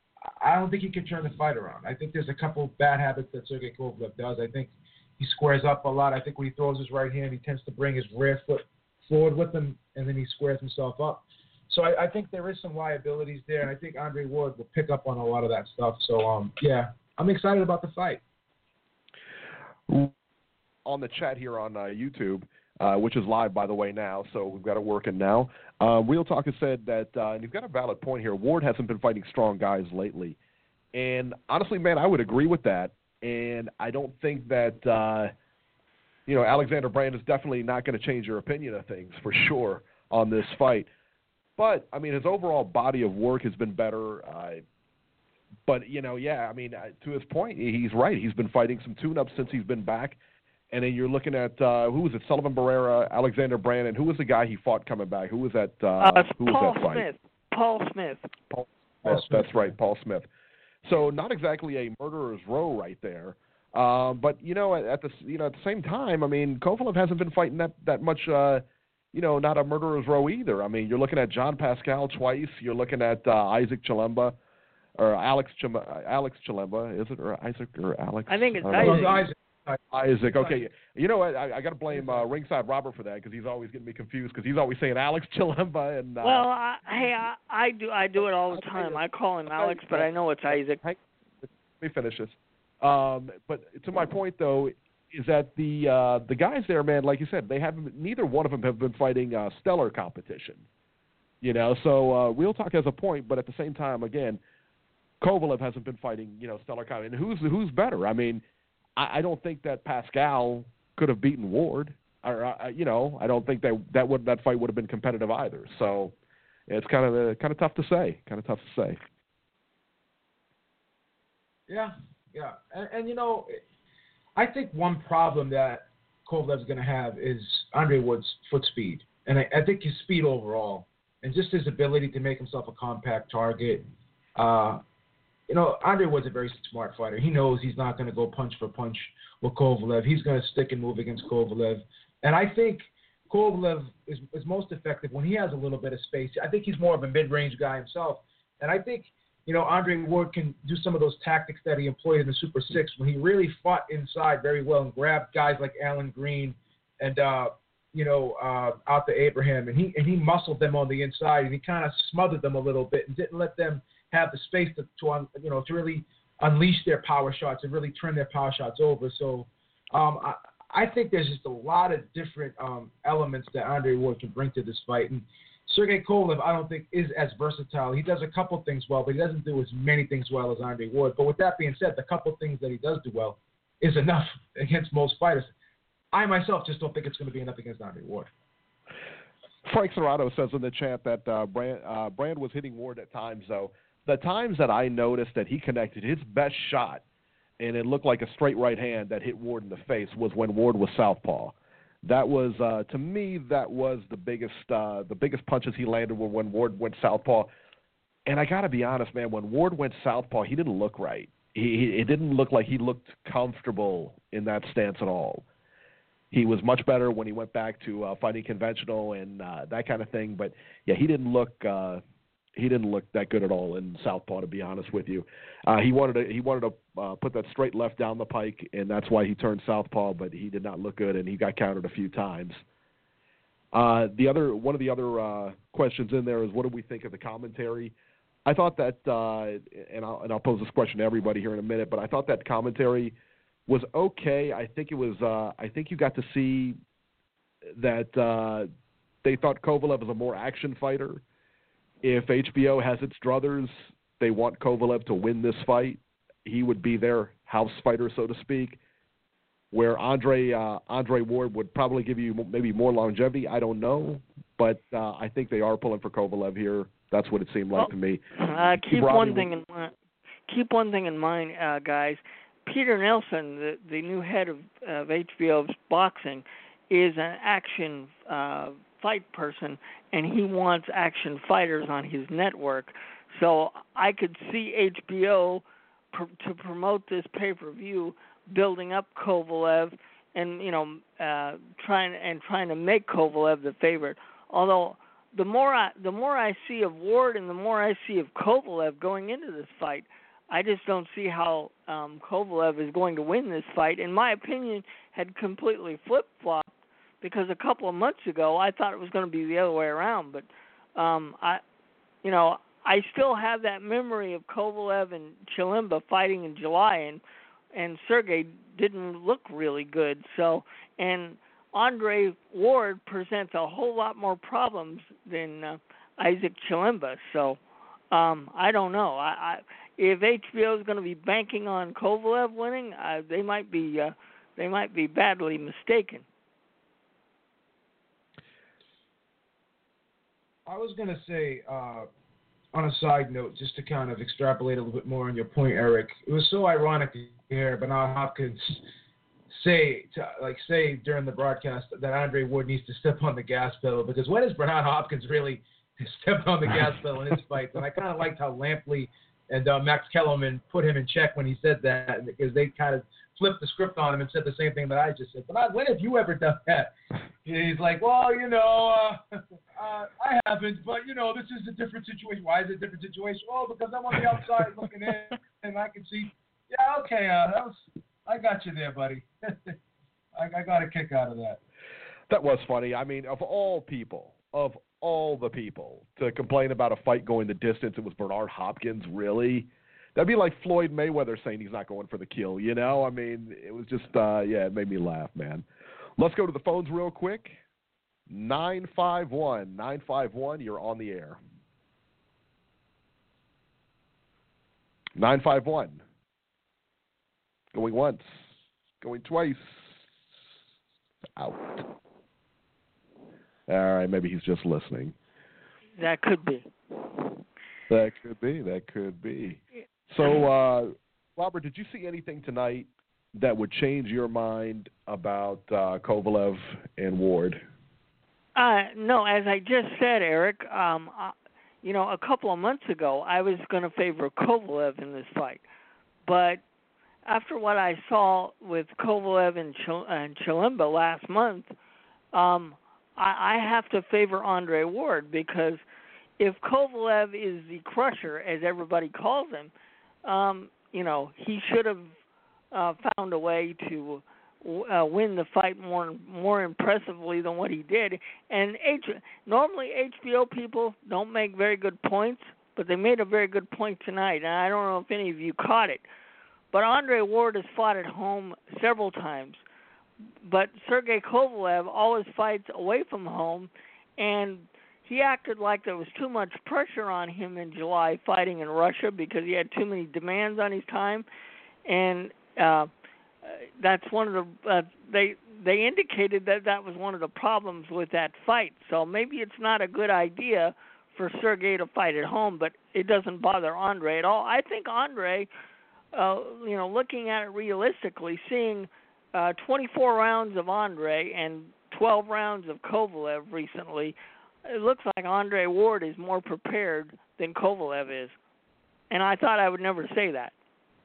I don't think he can turn the fight around. I think there's a couple of bad habits that Sergey Kovalev does. I think he squares up a lot. I think when he throws his right hand, he tends to bring his rear foot forward with him, and then he squares himself up. So I, I think there is some liabilities there, and I think Andre Ward will pick up on a lot of that stuff. So, um, yeah, I'm excited about the fight. On the chat here on uh, YouTube, uh, which is live, by the way, now. So we've got it working now. Uh, Real Talk has said that, uh, and you've got a valid point here, Ward hasn't been fighting strong guys lately. And honestly, man, I would agree with that. And I don't think that, uh, you know, Alexander Brand is definitely not going to change your opinion of things for sure on this fight. But, I mean, his overall body of work has been better. Uh, but, you know, yeah, I mean, uh, to his point, he's right. He's been fighting some tune-ups since he's been back. And then you're looking at, uh, who was it, Sullivan Barrera, Alexander Brand, and who was the guy he fought coming back? Who was that, uh, uh, who was Paul that fight? Smith. Paul Smith. Paul Smith. That's right, Paul Smith. So not exactly a murderer's row right there. Um, but, you know, at, at the you know at the same time, I mean, Kovalev hasn't been fighting that, that much, uh, you know, not a murderer's row either. I mean, you're looking at John Pascal twice. You're looking at uh, Isaac Chilemba. Or Alex Chim- Alex Chilemba, is it, or Isaac, or Alex? I think it's I Isaac. Isaac. Isaac, okay. You know what? I, I got to blame uh, Ringside Robert for that because he's always getting me confused because he's always saying Alex Chilemba and. Uh, well, I, hey, I, I do I do it all the time. I call him Alex, but I know it's Isaac. Let me finish this. Um, but to my point, though, is that the uh, the guys there, man, like you said, they haven't. Neither one of them have been fighting uh, stellar competition. You know, so uh, Real Talk has a point, but at the same time, again, Kovalev hasn't been fighting, you know, stellar competition. And who's who's better? I mean. I don't think that Pascal could have beaten Ward. Or, uh, you know, I don't think that that would that fight would have been competitive either. So it's kind of uh, kind of tough to say. Kind of tough to say. Yeah, yeah, and, and you know, I think one problem that Kovalev's going to have is Andre Ward's foot speed, and I, I think his speed overall, and just his ability to make himself a compact target. Uh, You know, Andre Ward's a very smart fighter. He knows he's not going to go punch for punch with Kovalev. He's going to stick and move against Kovalev. And I think Kovalev is, is most effective when he has a little bit of space. I think he's more of a mid-range guy himself. And I think, you know, Andre Ward can do some of those tactics that he employed in the Super Six when he really fought inside very well and grabbed guys like Alan Green and, uh, you know, uh, out to Abraham. And he, and he muscled them on the inside, and he kind of smothered them a little bit and didn't let them have the space to, to you know, to really unleash their power shots and really turn their power shots over. So um, I, I think there's just a lot of different um, elements that Andre Ward can bring to this fight. And Sergey Kovalev, I don't think, is as versatile. He does a couple things well, but he doesn't do as many things well as Andre Ward. But with that being said, the couple things that he does do well is enough against most fighters. I myself just don't think it's going to be enough against Andre Ward. Frank Serrato says in the chat that uh, Brand, uh, Brand was hitting Ward at times, though. The times that I noticed that he connected his best shot, and it looked like a straight right hand that hit Ward in the face, was when Ward was southpaw. That was, uh, to me, that was the biggest, uh, the biggest punches he landed were when Ward went southpaw. And I got to be honest, man, when Ward went southpaw, he didn't look right. He, he, it didn't look like he looked comfortable in that stance at all. He was much better when he went back to uh, fighting conventional and uh, that kind of thing. But yeah, he didn't look. Uh, He didn't look that good at all in southpaw, to be honest with you. Uh, he wanted to he wanted to uh, put that straight left down the pike, and that's why he turned southpaw. But he did not look good, and he got countered a few times. Uh, the other one of the other uh, questions in there is, what do we think of the commentary? I thought that, uh, and I'll and I'll pose this question to everybody here in a minute, but I thought that commentary was okay. I think it was. Uh, I think you got to see that uh, they thought Kovalev was a more action fighter. If H B O has its druthers, they want Kovalev to win this fight. He would be their house fighter, so to speak. Where Andre uh, Andre Ward would probably give you maybe more longevity, I don't know, but uh, I think they are pulling for Kovalev here. That's what it seemed like well, to me. Uh, keep Robbie one thing in mind. Keep one thing in mind, uh, guys. Peter Nelson, the, the new head of, of H B O's boxing, is an action uh, fight person, and he wants action fighters on his network. So I could see H B O pr- to promote this pay-per-view, building up Kovalev, and you know, uh, trying and trying to make Kovalev the favorite. Although the more I the more I see of Ward and the more I see of Kovalev going into this fight, I just don't see how um, Kovalev is going to win this fight. In my opinion, had completely flip-flopped, because a couple of months ago I thought it was going to be the other way around. But um, I, you know, I still have that memory of Kovalev and Chilemba fighting in July, and and Sergey didn't look really good. So, and Andre Ward presents a whole lot more problems than uh, Isaac Chilemba. So um, I don't know. I, I, if H B O is going to be banking on Kovalev winning, uh, they might be uh, they might be badly mistaken. I was going to say, uh, on a side note, just to kind of extrapolate a little bit more on your point, Eric, it was so ironic to hear Bernard Hopkins say, to, like, say during the broadcast that Andre Ward needs to step on the gas pedal, because when has Bernard Hopkins really stepped on the gas pedal in his fights? And I kind of liked how Lampley and uh, Max Kellerman put him in check when he said that, because they kind of flipped the script on him and said the same thing that I just said. But when have you ever done that? He's like, well, you know, uh, uh, I haven't, but, you know, this is a different situation. Why is it a different situation? Oh, because I'm on the outside looking in, and I can see. Yeah, okay, uh, that was, I got you there, buddy. I, I got a kick out of that. That was funny. I mean, of all people, of all the people to complain about a fight going the distance, it was Bernard Hopkins, really? That'd be like Floyd Mayweather saying he's not going for the kill, you know? I mean, it was just, uh, yeah, it made me laugh, man. Let's go to the phones real quick. nine five one, nine five one, you're on the air. nine five one. Going once. Going twice. Out. All right, maybe he's just listening. That could be. That could be. That could be. So, uh, Robert, did you see anything tonight that would change your mind about uh, Kovalev and Ward? Uh, no, as I just said, Eric, um, uh, you know, a couple of months ago, I was going to favor Kovalev in this fight. But after what I saw with Kovalev and, Chil- and Chilemba last month, um, I-, I have to favor Andre Ward, because if Kovalev is the crusher, as everybody calls him, um, you know, he should have uh, found a way to uh, win the fight more more impressively than what he did. And H- normally H B O people don't make very good points, but they made a very good point tonight, and I don't know if any of you caught it. But Andre Ward has fought at home several times, but Sergey Kovalev always fights away from home, and he acted like there was too much pressure on him in July fighting in Russia because he had too many demands on his time, and uh, that's one of the uh, they they indicated that that was one of the problems with that fight. So maybe it's not a good idea for Sergey to fight at home, but it doesn't bother Andre at all. I think Andre, uh, you know, looking at it realistically, seeing uh, twenty-four rounds of Andre and twelve rounds of Kovalev recently, it looks like Andre Ward is more prepared than Kovalev is. And I thought I would never say that.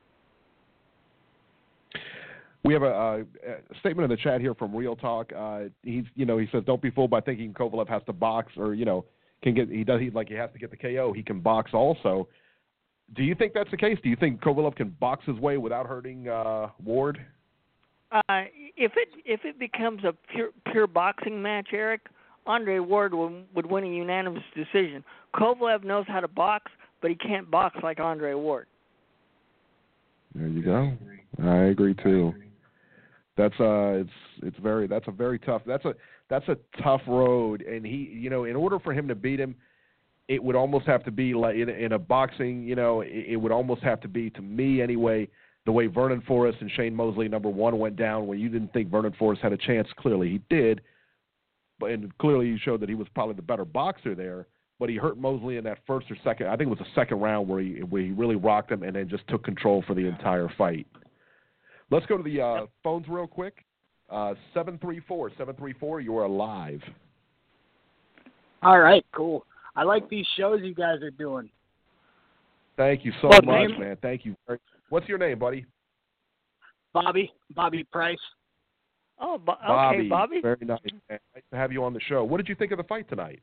We have a, a, a statement in the chat here from Real Talk. Uh, he's, you know, he says, "Don't be fooled by thinking Kovalev has to box, or you know, can get. He does. He like he has to get the K O. He can box also." Do you think that's the case? Do you think Kovalev can box his way without hurting uh, Ward? Uh, if it if it becomes a pure pure boxing match, Eric, Andre Ward would, would win a unanimous decision. Kovalev knows how to box, but he can't box like Andre Ward. There you go. I agree too. That's uh, it's it's very that's a very tough that's a that's a tough road, and he you know in order for him to beat him, it would almost have to be like in, in a boxing you know it, it would almost have to be, to me anyway, the way Vernon Forrest and Shane Mosley number one went down, where you didn't think Vernon Forrest had a chance. Clearly he did, but and clearly he showed that he was probably the better boxer there. But he hurt Mosley in that first or second, I think it was the second round, where he where he really rocked him and then just took control for the entire fight. Let's go to the uh, phones real quick. Uh, seven three four, seven three four, you are live. All right, cool. I like these shows you guys are doing. Thank you so What much, name? man. Thank you. What's your name, buddy? Bobby, Bobby Price. Oh, bo- okay, Bobby. Bobby. Very nice. Man. Nice to have you on the show. What did you think of the fight tonight?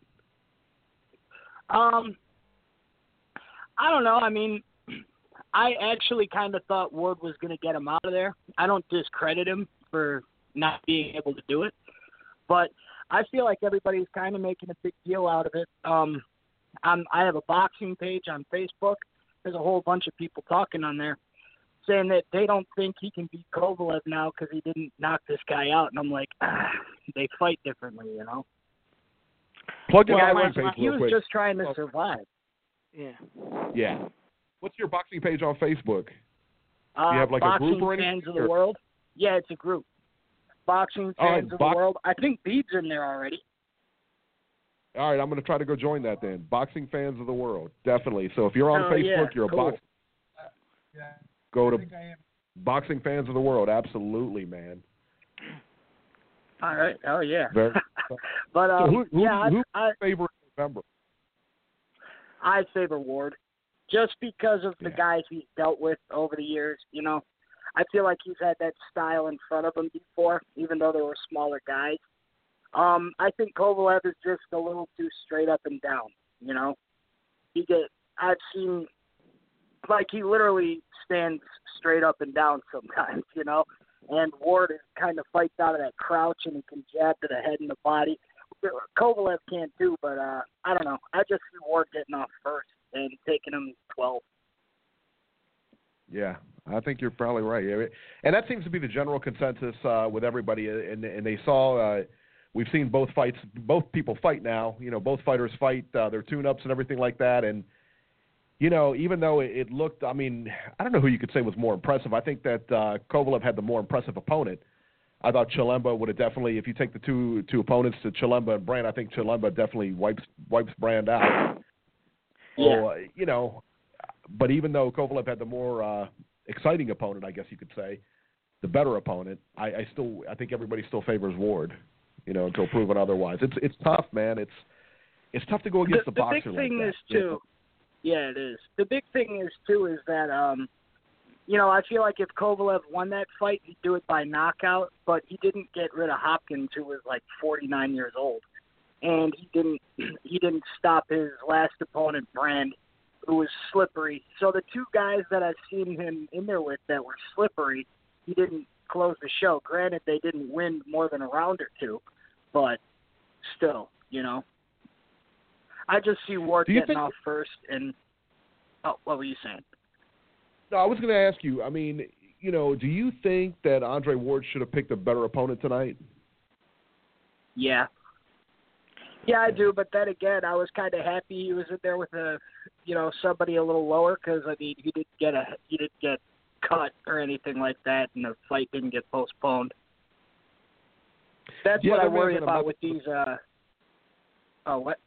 Um, I don't know. I mean, I actually kind of thought Ward was going to get him out of there. I don't discredit him for not being able to do it, but I feel like everybody's kind of making a big deal out of it. Um, I'm, I have a boxing page on Facebook. There's a whole bunch of people talking on there. saying that they don't think he can beat Kovalev now because he didn't knock this guy out. And I'm like, ah, they fight differently, you know? Plug your well, boxing was, page He real was quick. just trying to survive. Yeah. Yeah. What's your boxing page on Facebook? Uh, Do you have like Boxing a group or anything? Fans of the or? World. Yeah, it's a group. Boxing All right, Fans of box- the World. I think Bede's in there already. All right, I'm going to try to go join that then. Boxing Fans of the World, definitely. So if you're on Oh, Facebook, yeah, you're cool. a box. Yeah. Go to I think I am. Boxing Fans of the World. Absolutely, man. All right. Oh, yeah. Very. but, um, so who, who, yeah, who's I, I, your favorite November? I favor Ward. Just because of the Yeah. guys he's dealt with over the years, you know. I feel like he's had that style in front of him before, even though they were smaller guys. Um, I think Kovalev is just a little too straight up and down, you know. He get I've seen like he literally stands straight up and down sometimes, you know. And Ward is kind of fights out of that crouch and he can jab to the head and the body. Kovalev can't do, but uh, I don't know. I just see Ward getting off first and taking him twelve. Yeah, I think you're probably right. And that seems to be the general consensus uh, with everybody. And, and they saw, uh, we've seen both fights, both people fight now. You know, both fighters fight uh, their tune-ups and everything like that. And, you know, even though it looked, I mean, I don't know who you could say was more impressive. I think that uh, Kovalev had the more impressive opponent. I thought Chilemba would have definitely, if you take the two two opponents to Chilemba and Brand, I think Chilemba definitely wipes wipes Brand out. Yeah. So, uh, you know, but even though Kovalev had the more uh, exciting opponent, I guess you could say, the better opponent, I, I still, I think everybody still favors Ward, you know, until proven otherwise. It's it's tough, man. It's it's tough to go against the, the, boxer the big like thing that. is too. Yeah, it is. The big thing is too is that um, you know, I feel like if Kovalev won that fight, he'd do it by knockout, but he didn't get rid of Hopkins, who was like forty-nine years old, and he didn't he didn't stop his last opponent, Brand, who was slippery. So the two guys that I've seen him in there with that were slippery, he didn't close the show. Granted, they didn't win more than a round or two, but still, you know. I just see Ward getting think- off first, and oh, what were you saying? No, I was going to ask you, I mean, you know, do you think that Andre Ward should have picked a better opponent tonight? Yeah. Yeah, I do, but then again, I was kind of happy he was in there with a, you know, somebody a little lower because I mean he didn't get a he didn't get cut or anything like that, and the fight didn't get postponed. That's Yeah, what I there may have worry been a about method- with these. Uh, oh, what?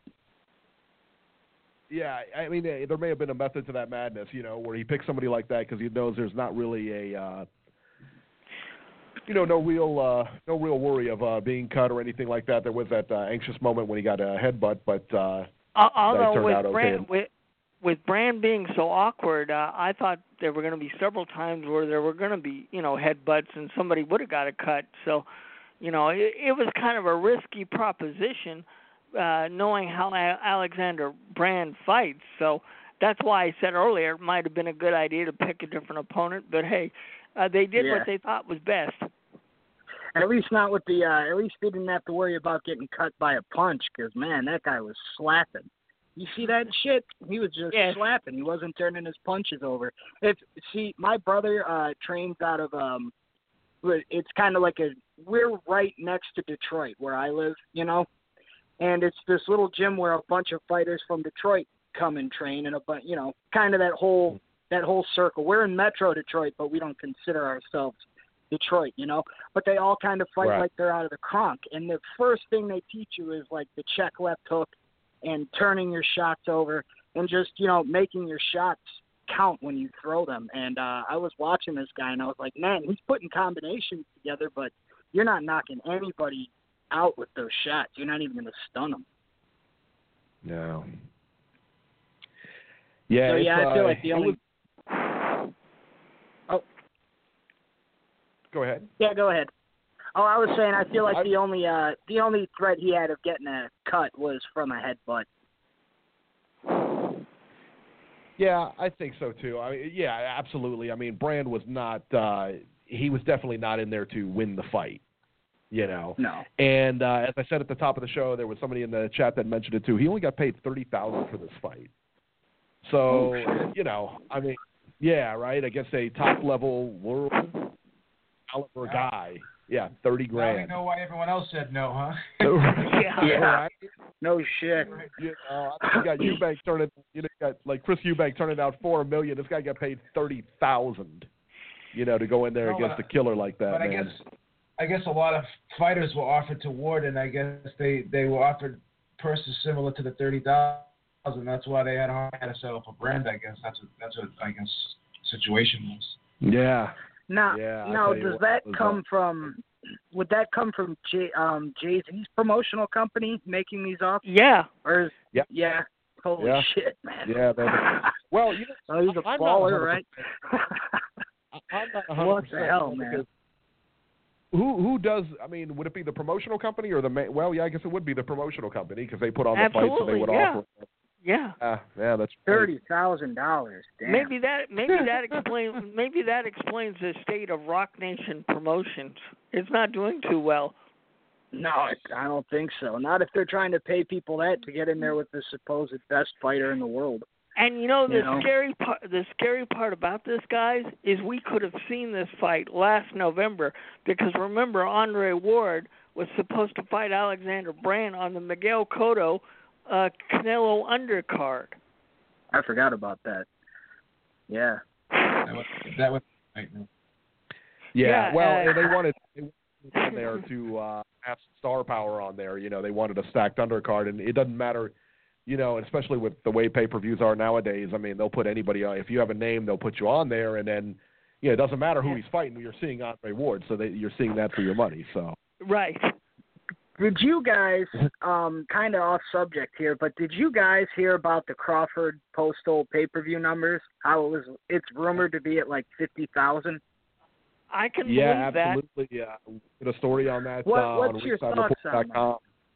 Yeah, I mean, eh, there may have been a method to that madness, you know, where he picks somebody like that because he knows there's not really a, uh, you know, no real, uh, no real worry of uh, being cut or anything like that. There was that uh, anxious moment when he got a headbutt, but uh, Al- that Although turned with out okay. Brand, with, with Brand being so awkward, uh, I thought there were going to be several times where there were going to be, you know, headbutts and somebody would have got a cut. So, you know, it, it was kind of a risky proposition, uh, knowing how a- Alexander Brand fights. So that's why I said earlier it might have been a good idea to pick a different opponent. But hey, uh, they did Yeah. what they thought was best. At least not with the. Uh, at least they didn't have to worry about getting cut by a punch because man, that guy was slapping. You see that shit? He was just Yes. slapping. He wasn't turning his punches over. If see, my brother uh, trains out of um, it's kind of like a. We're right next to Detroit where I live, you know, and it's this little gym where a bunch of fighters from Detroit come and train, and a bunch, you know, kind of that whole that whole circle. We're in Metro Detroit, but we don't consider ourselves Detroit, you know, but they all kind of fight Right. like they're out of the crunk. And the first thing they teach you is like the check left hook and turning your shots over and just, you know, making your shots count when you throw them. And uh, I was watching this guy and I was like, man, he's putting combinations together, but you're not knocking anybody out with those shots. You're not even going to stun them. No. Yeah, So, it's, yeah, I feel uh, like the it only. was- Go ahead. Yeah, go ahead. Oh, I was saying, I feel like I- the only uh, the only threat he had of getting a cut was from a headbutt. Yeah, I think so too. I mean, yeah, absolutely. I mean, Brand was not. Uh, he was definitely not in there to win the fight. You know. No. And uh, as I said at the top of the show, there was somebody in the chat that mentioned it too. He only got paid thirty thousand for this fight. So Oh, shit. you know, I mean, Yeah, right. Against a top level world caliber Yeah. guy. Yeah, thirty Now grand. we know why everyone else said no, huh? Yeah. Yeah. Right? No shit. You know, I think you got Eubank turning. You know, you got like Chris Eubank turning out four million. This guy got paid thirty thousand. You know, to go in there No, against but- a killer like that. But I man. guess I guess a lot of fighters were offered to Ward, and I guess they, they were offered purses similar to the thirty thousand. That's why they had hard to settle for Brand. I guess that's what that's what I guess situation was. Yeah. Now, Yeah, I now tell you does what, that was, come uh, from? Would that come from Jay, um, Jay-Z's promotional company making these offers? Yeah. Or is, Yeah. yeah. Holy Yeah. shit, man. Yeah. They, well, you know, oh, he's a I'm not baller, one right? hundred percent I- I'm not one hundred What percent the hell, because man? Who who does? I mean, would it be the promotional company or the ma- well? Yeah, I guess it would be the promotional company because they put on the fights, so Absolutely, they would yeah. offer. Yeah. Yeah, yeah, that's Thirty thousand dollars. Damn. Maybe that maybe that explains maybe that explains the state of Rock Nation Promotions. It's not doing too well. No, I, I don't think so. Not if they're trying to pay people that to get in there with the supposed best fighter in the world. And you know the You know? scary part the scary part about this, guys, is we could have seen this fight last November because remember Andre Ward was supposed to fight Alexander Brand on the Miguel Cotto uh, Canelo undercard. I forgot about that. Yeah. That was that was right. Yeah, Yeah, well, uh, and they wanted they wanted on there to uh, have some star power on there. You know, they wanted a stacked undercard, and it doesn't matter. You know, and especially with the way pay-per-views are nowadays. I mean, they'll put anybody on. If you have a name, they'll put you on there, and then, you know, it doesn't matter who he's fighting. You're seeing Andre Ward, so they, you're seeing that for your money. So. Right. Did you guys, um, kind of off subject here, but did you guys hear about the Crawford Postal pay-per-view numbers? How it was? It's rumored to be at like fifty thousand. I can Yeah, believe that. absolutely. Yeah, we did a story on that. What, uh, what's on your thoughts on that? com.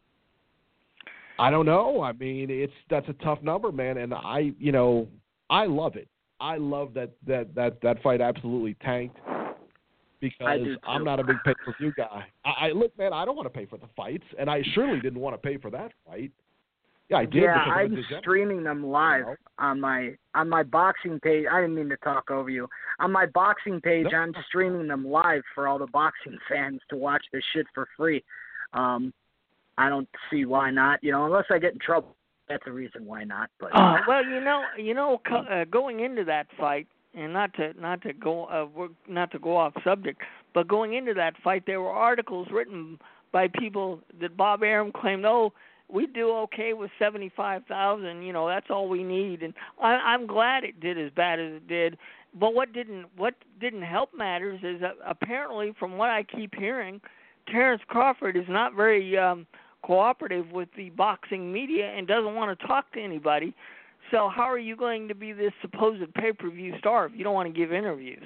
I don't know. I mean, it's that's a tough number, man. And I, you know, I love it. I love that that that, that fight absolutely tanked because I do too. I'm not a big pay per view guy. I, I look, man, I don't want to pay for the fights, and I surely didn't want to pay for that fight. Yeah, I did. Yeah, because of I'm the degenerate- streaming them live you know? on my on my boxing page. I didn't mean to talk over you. On my boxing page, No. I'm streaming them live for all the boxing fans to watch this shit for free. Um, I don't see why not. You know, unless I get in trouble, that's a reason why not. But Uh, well, you know, you know, co- uh, going into that fight, and not to not to go uh, we're- not to go off subject, but going into that fight, there were articles written by people that Bob Arum claimed, oh, we do okay with seventy-five thousand. You know, that's all we need, and I, I'm glad it did as bad as it did. But what didn't what didn't help matters is that apparently, from what I keep hearing, Terrence Crawford is not very um, cooperative with the boxing media and doesn't want to talk to anybody. So how are you going to be this supposed pay-per-view star if you don't want to give interviews?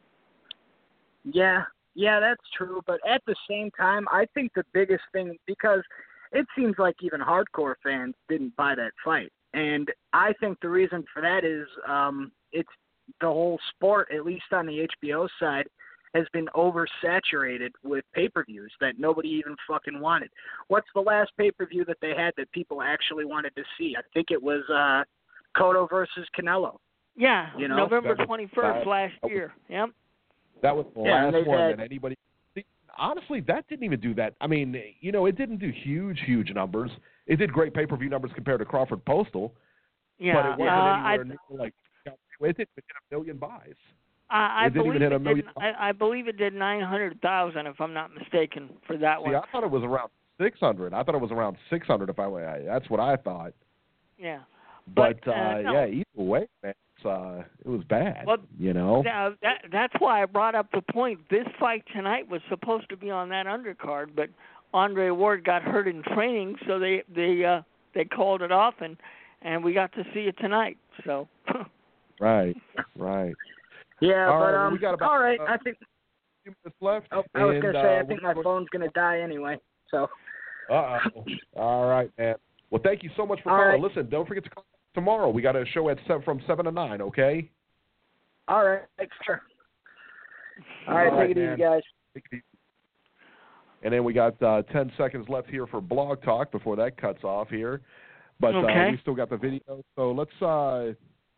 yeah, yeah, that's true. But at the same time, I think the biggest thing, because it seems like even hardcore fans didn't buy that fight, and I think the reason for that is um, it's the whole sport, at least on the H B O side, has been oversaturated with pay-per-views that nobody even fucking wanted. What's the last pay-per-view that they had that people actually wanted to see? I think it was uh, Cotto versus Canelo. Yeah, You know? November That was- twenty-first that- last that was- year. Yep. That was the Yeah, and last they've one had- that anybody. See, honestly, that didn't even do that. I mean, you know, it didn't do huge, huge numbers. It did great pay per view numbers compared to Crawford Postal, Yeah. but it wasn't uh, I, anywhere near like it didn't hit a million buys. I, I It didn't believe even hit a it did. million. I, I believe it did nine hundred thousand, if I'm not mistaken, for that See, one. I thought it was around six hundred. I thought it was around six hundred. If I, I that's what I thought. Yeah. But, But, uh, uh, no. yeah, either way, man, it's, uh, it was bad. Well, you know. Now, that that's why I brought up the point. This fight tonight was supposed to be on that undercard, but Andre Ward got hurt in training, so they they uh, they called it off, and and we got to see it tonight. So. Right. Right. Yeah, All but right, well, um, we got about, all right. uh, I think. Few minutes left. Oh, I was and, gonna say, uh, I think we're my gonna- phone's gonna die anyway. So. Uh oh. All right, man. Well, thank you so much for All calling. right. Listen, don't forget to call tomorrow. We got a show at seven, from seven to nine. Okay. All right. Sure. All right. All right, take it man. easy, guys. Take it easy. And then we got uh, ten seconds left here for Blog Talk before that cuts off here. But uh, Okay. we still got the video, so let's uh,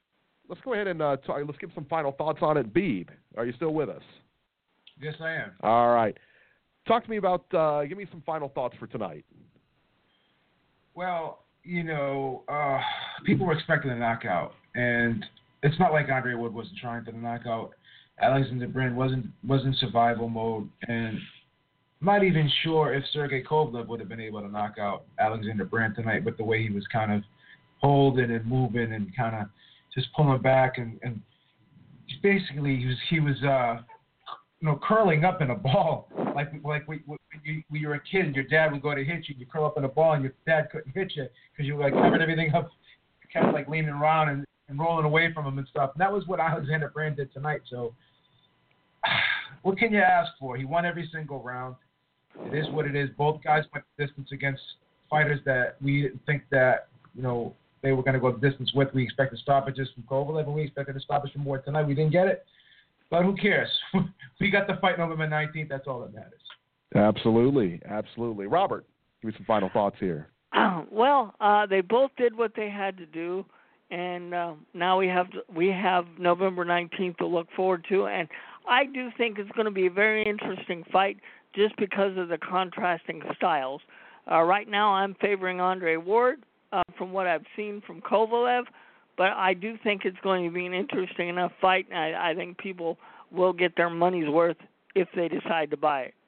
let's go ahead and uh, talk, let's give some final thoughts on it. Beeb, are you still with us? Yes, I am. All right. Talk to me about, uh, give me some final thoughts for tonight. Well, you know, uh, people were expecting a knockout, and it's not like Andre Ward wasn't trying for the knockout. Alexander Brand wasn't was in survival mode, and I'm not even sure if Sergey Kovalev would have been able to knock out Alexander Brand tonight with the way he was kind of holding and moving and kind of just pulling back, and, and basically he was he was uh, you know curling up in a ball like like when you, when you were a kid and your dad would go to hit you, you curl up in a ball and your dad couldn't hit you because you like covered everything up, kind of like leaning around and, and rolling away from him and stuff. And that was what Alexander Brand did tonight. So what can you ask for? He won every single round. It is what it is. Both guys went the distance against fighters that we didn't think that, you know, they were going to go the distance with. We expected stoppages from Kovalev, and we expected a stoppage from Ward tonight. We didn't get it, but who cares? We got the fight November nineteenth. That's all that matters. Absolutely, absolutely. Robert, give me some final thoughts here. Uh, well, uh, they both did what they had to do, and uh, now we have to, we have November nineteenth to look forward to, and I do think it's going to be a very interesting fight just because of the contrasting styles. Uh, right now, I'm favoring Andre Ward uh, from what I've seen from Kovalev, but I do think it's going to be an interesting enough fight, and I, I think people will get their money's worth if they decide to buy it.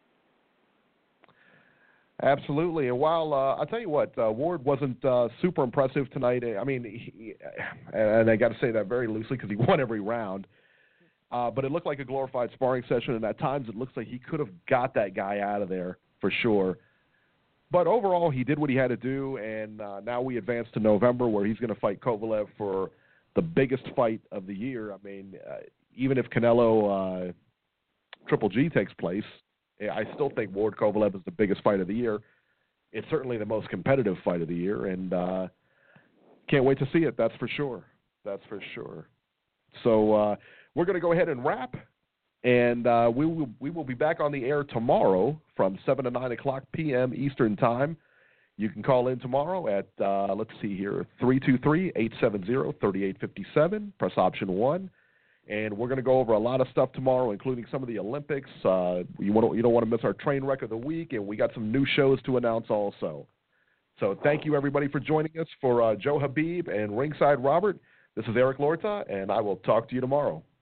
Absolutely. And while uh, I'll tell you what, uh, Ward wasn't uh, super impressive tonight. I mean, he, and I got to say that very loosely because he won every round. Uh, but it looked like a glorified sparring session, and at times it looks like he could have got that guy out of there for sure. But overall, he did what he had to do, and uh, now we advance to November where he's going to fight Kovalev for the biggest fight of the year. I mean, uh, even if Canelo uh, Triple G takes place, I still think Ward Kovalev is the biggest fight of the year. It's certainly the most competitive fight of the year, and uh, can't wait to see it. That's for sure. That's for sure. So uh, we're going to go ahead and wrap, and uh, we will we will be back on the air tomorrow from seven to nine o'clock p.m. Eastern Time. You can call in tomorrow at, uh, let's see here, three two three, eight seven zero, three eight five seven. Press option one. And we're going to go over a lot of stuff tomorrow, including some of the Olympics. Uh, you, want to, you don't want to miss our train wreck of the week, and we got some new shows to announce also. So thank you, everybody, for joining us. For uh, Joe Habib and Ringside Robert, this is Eric Lorta, and I will talk to you tomorrow.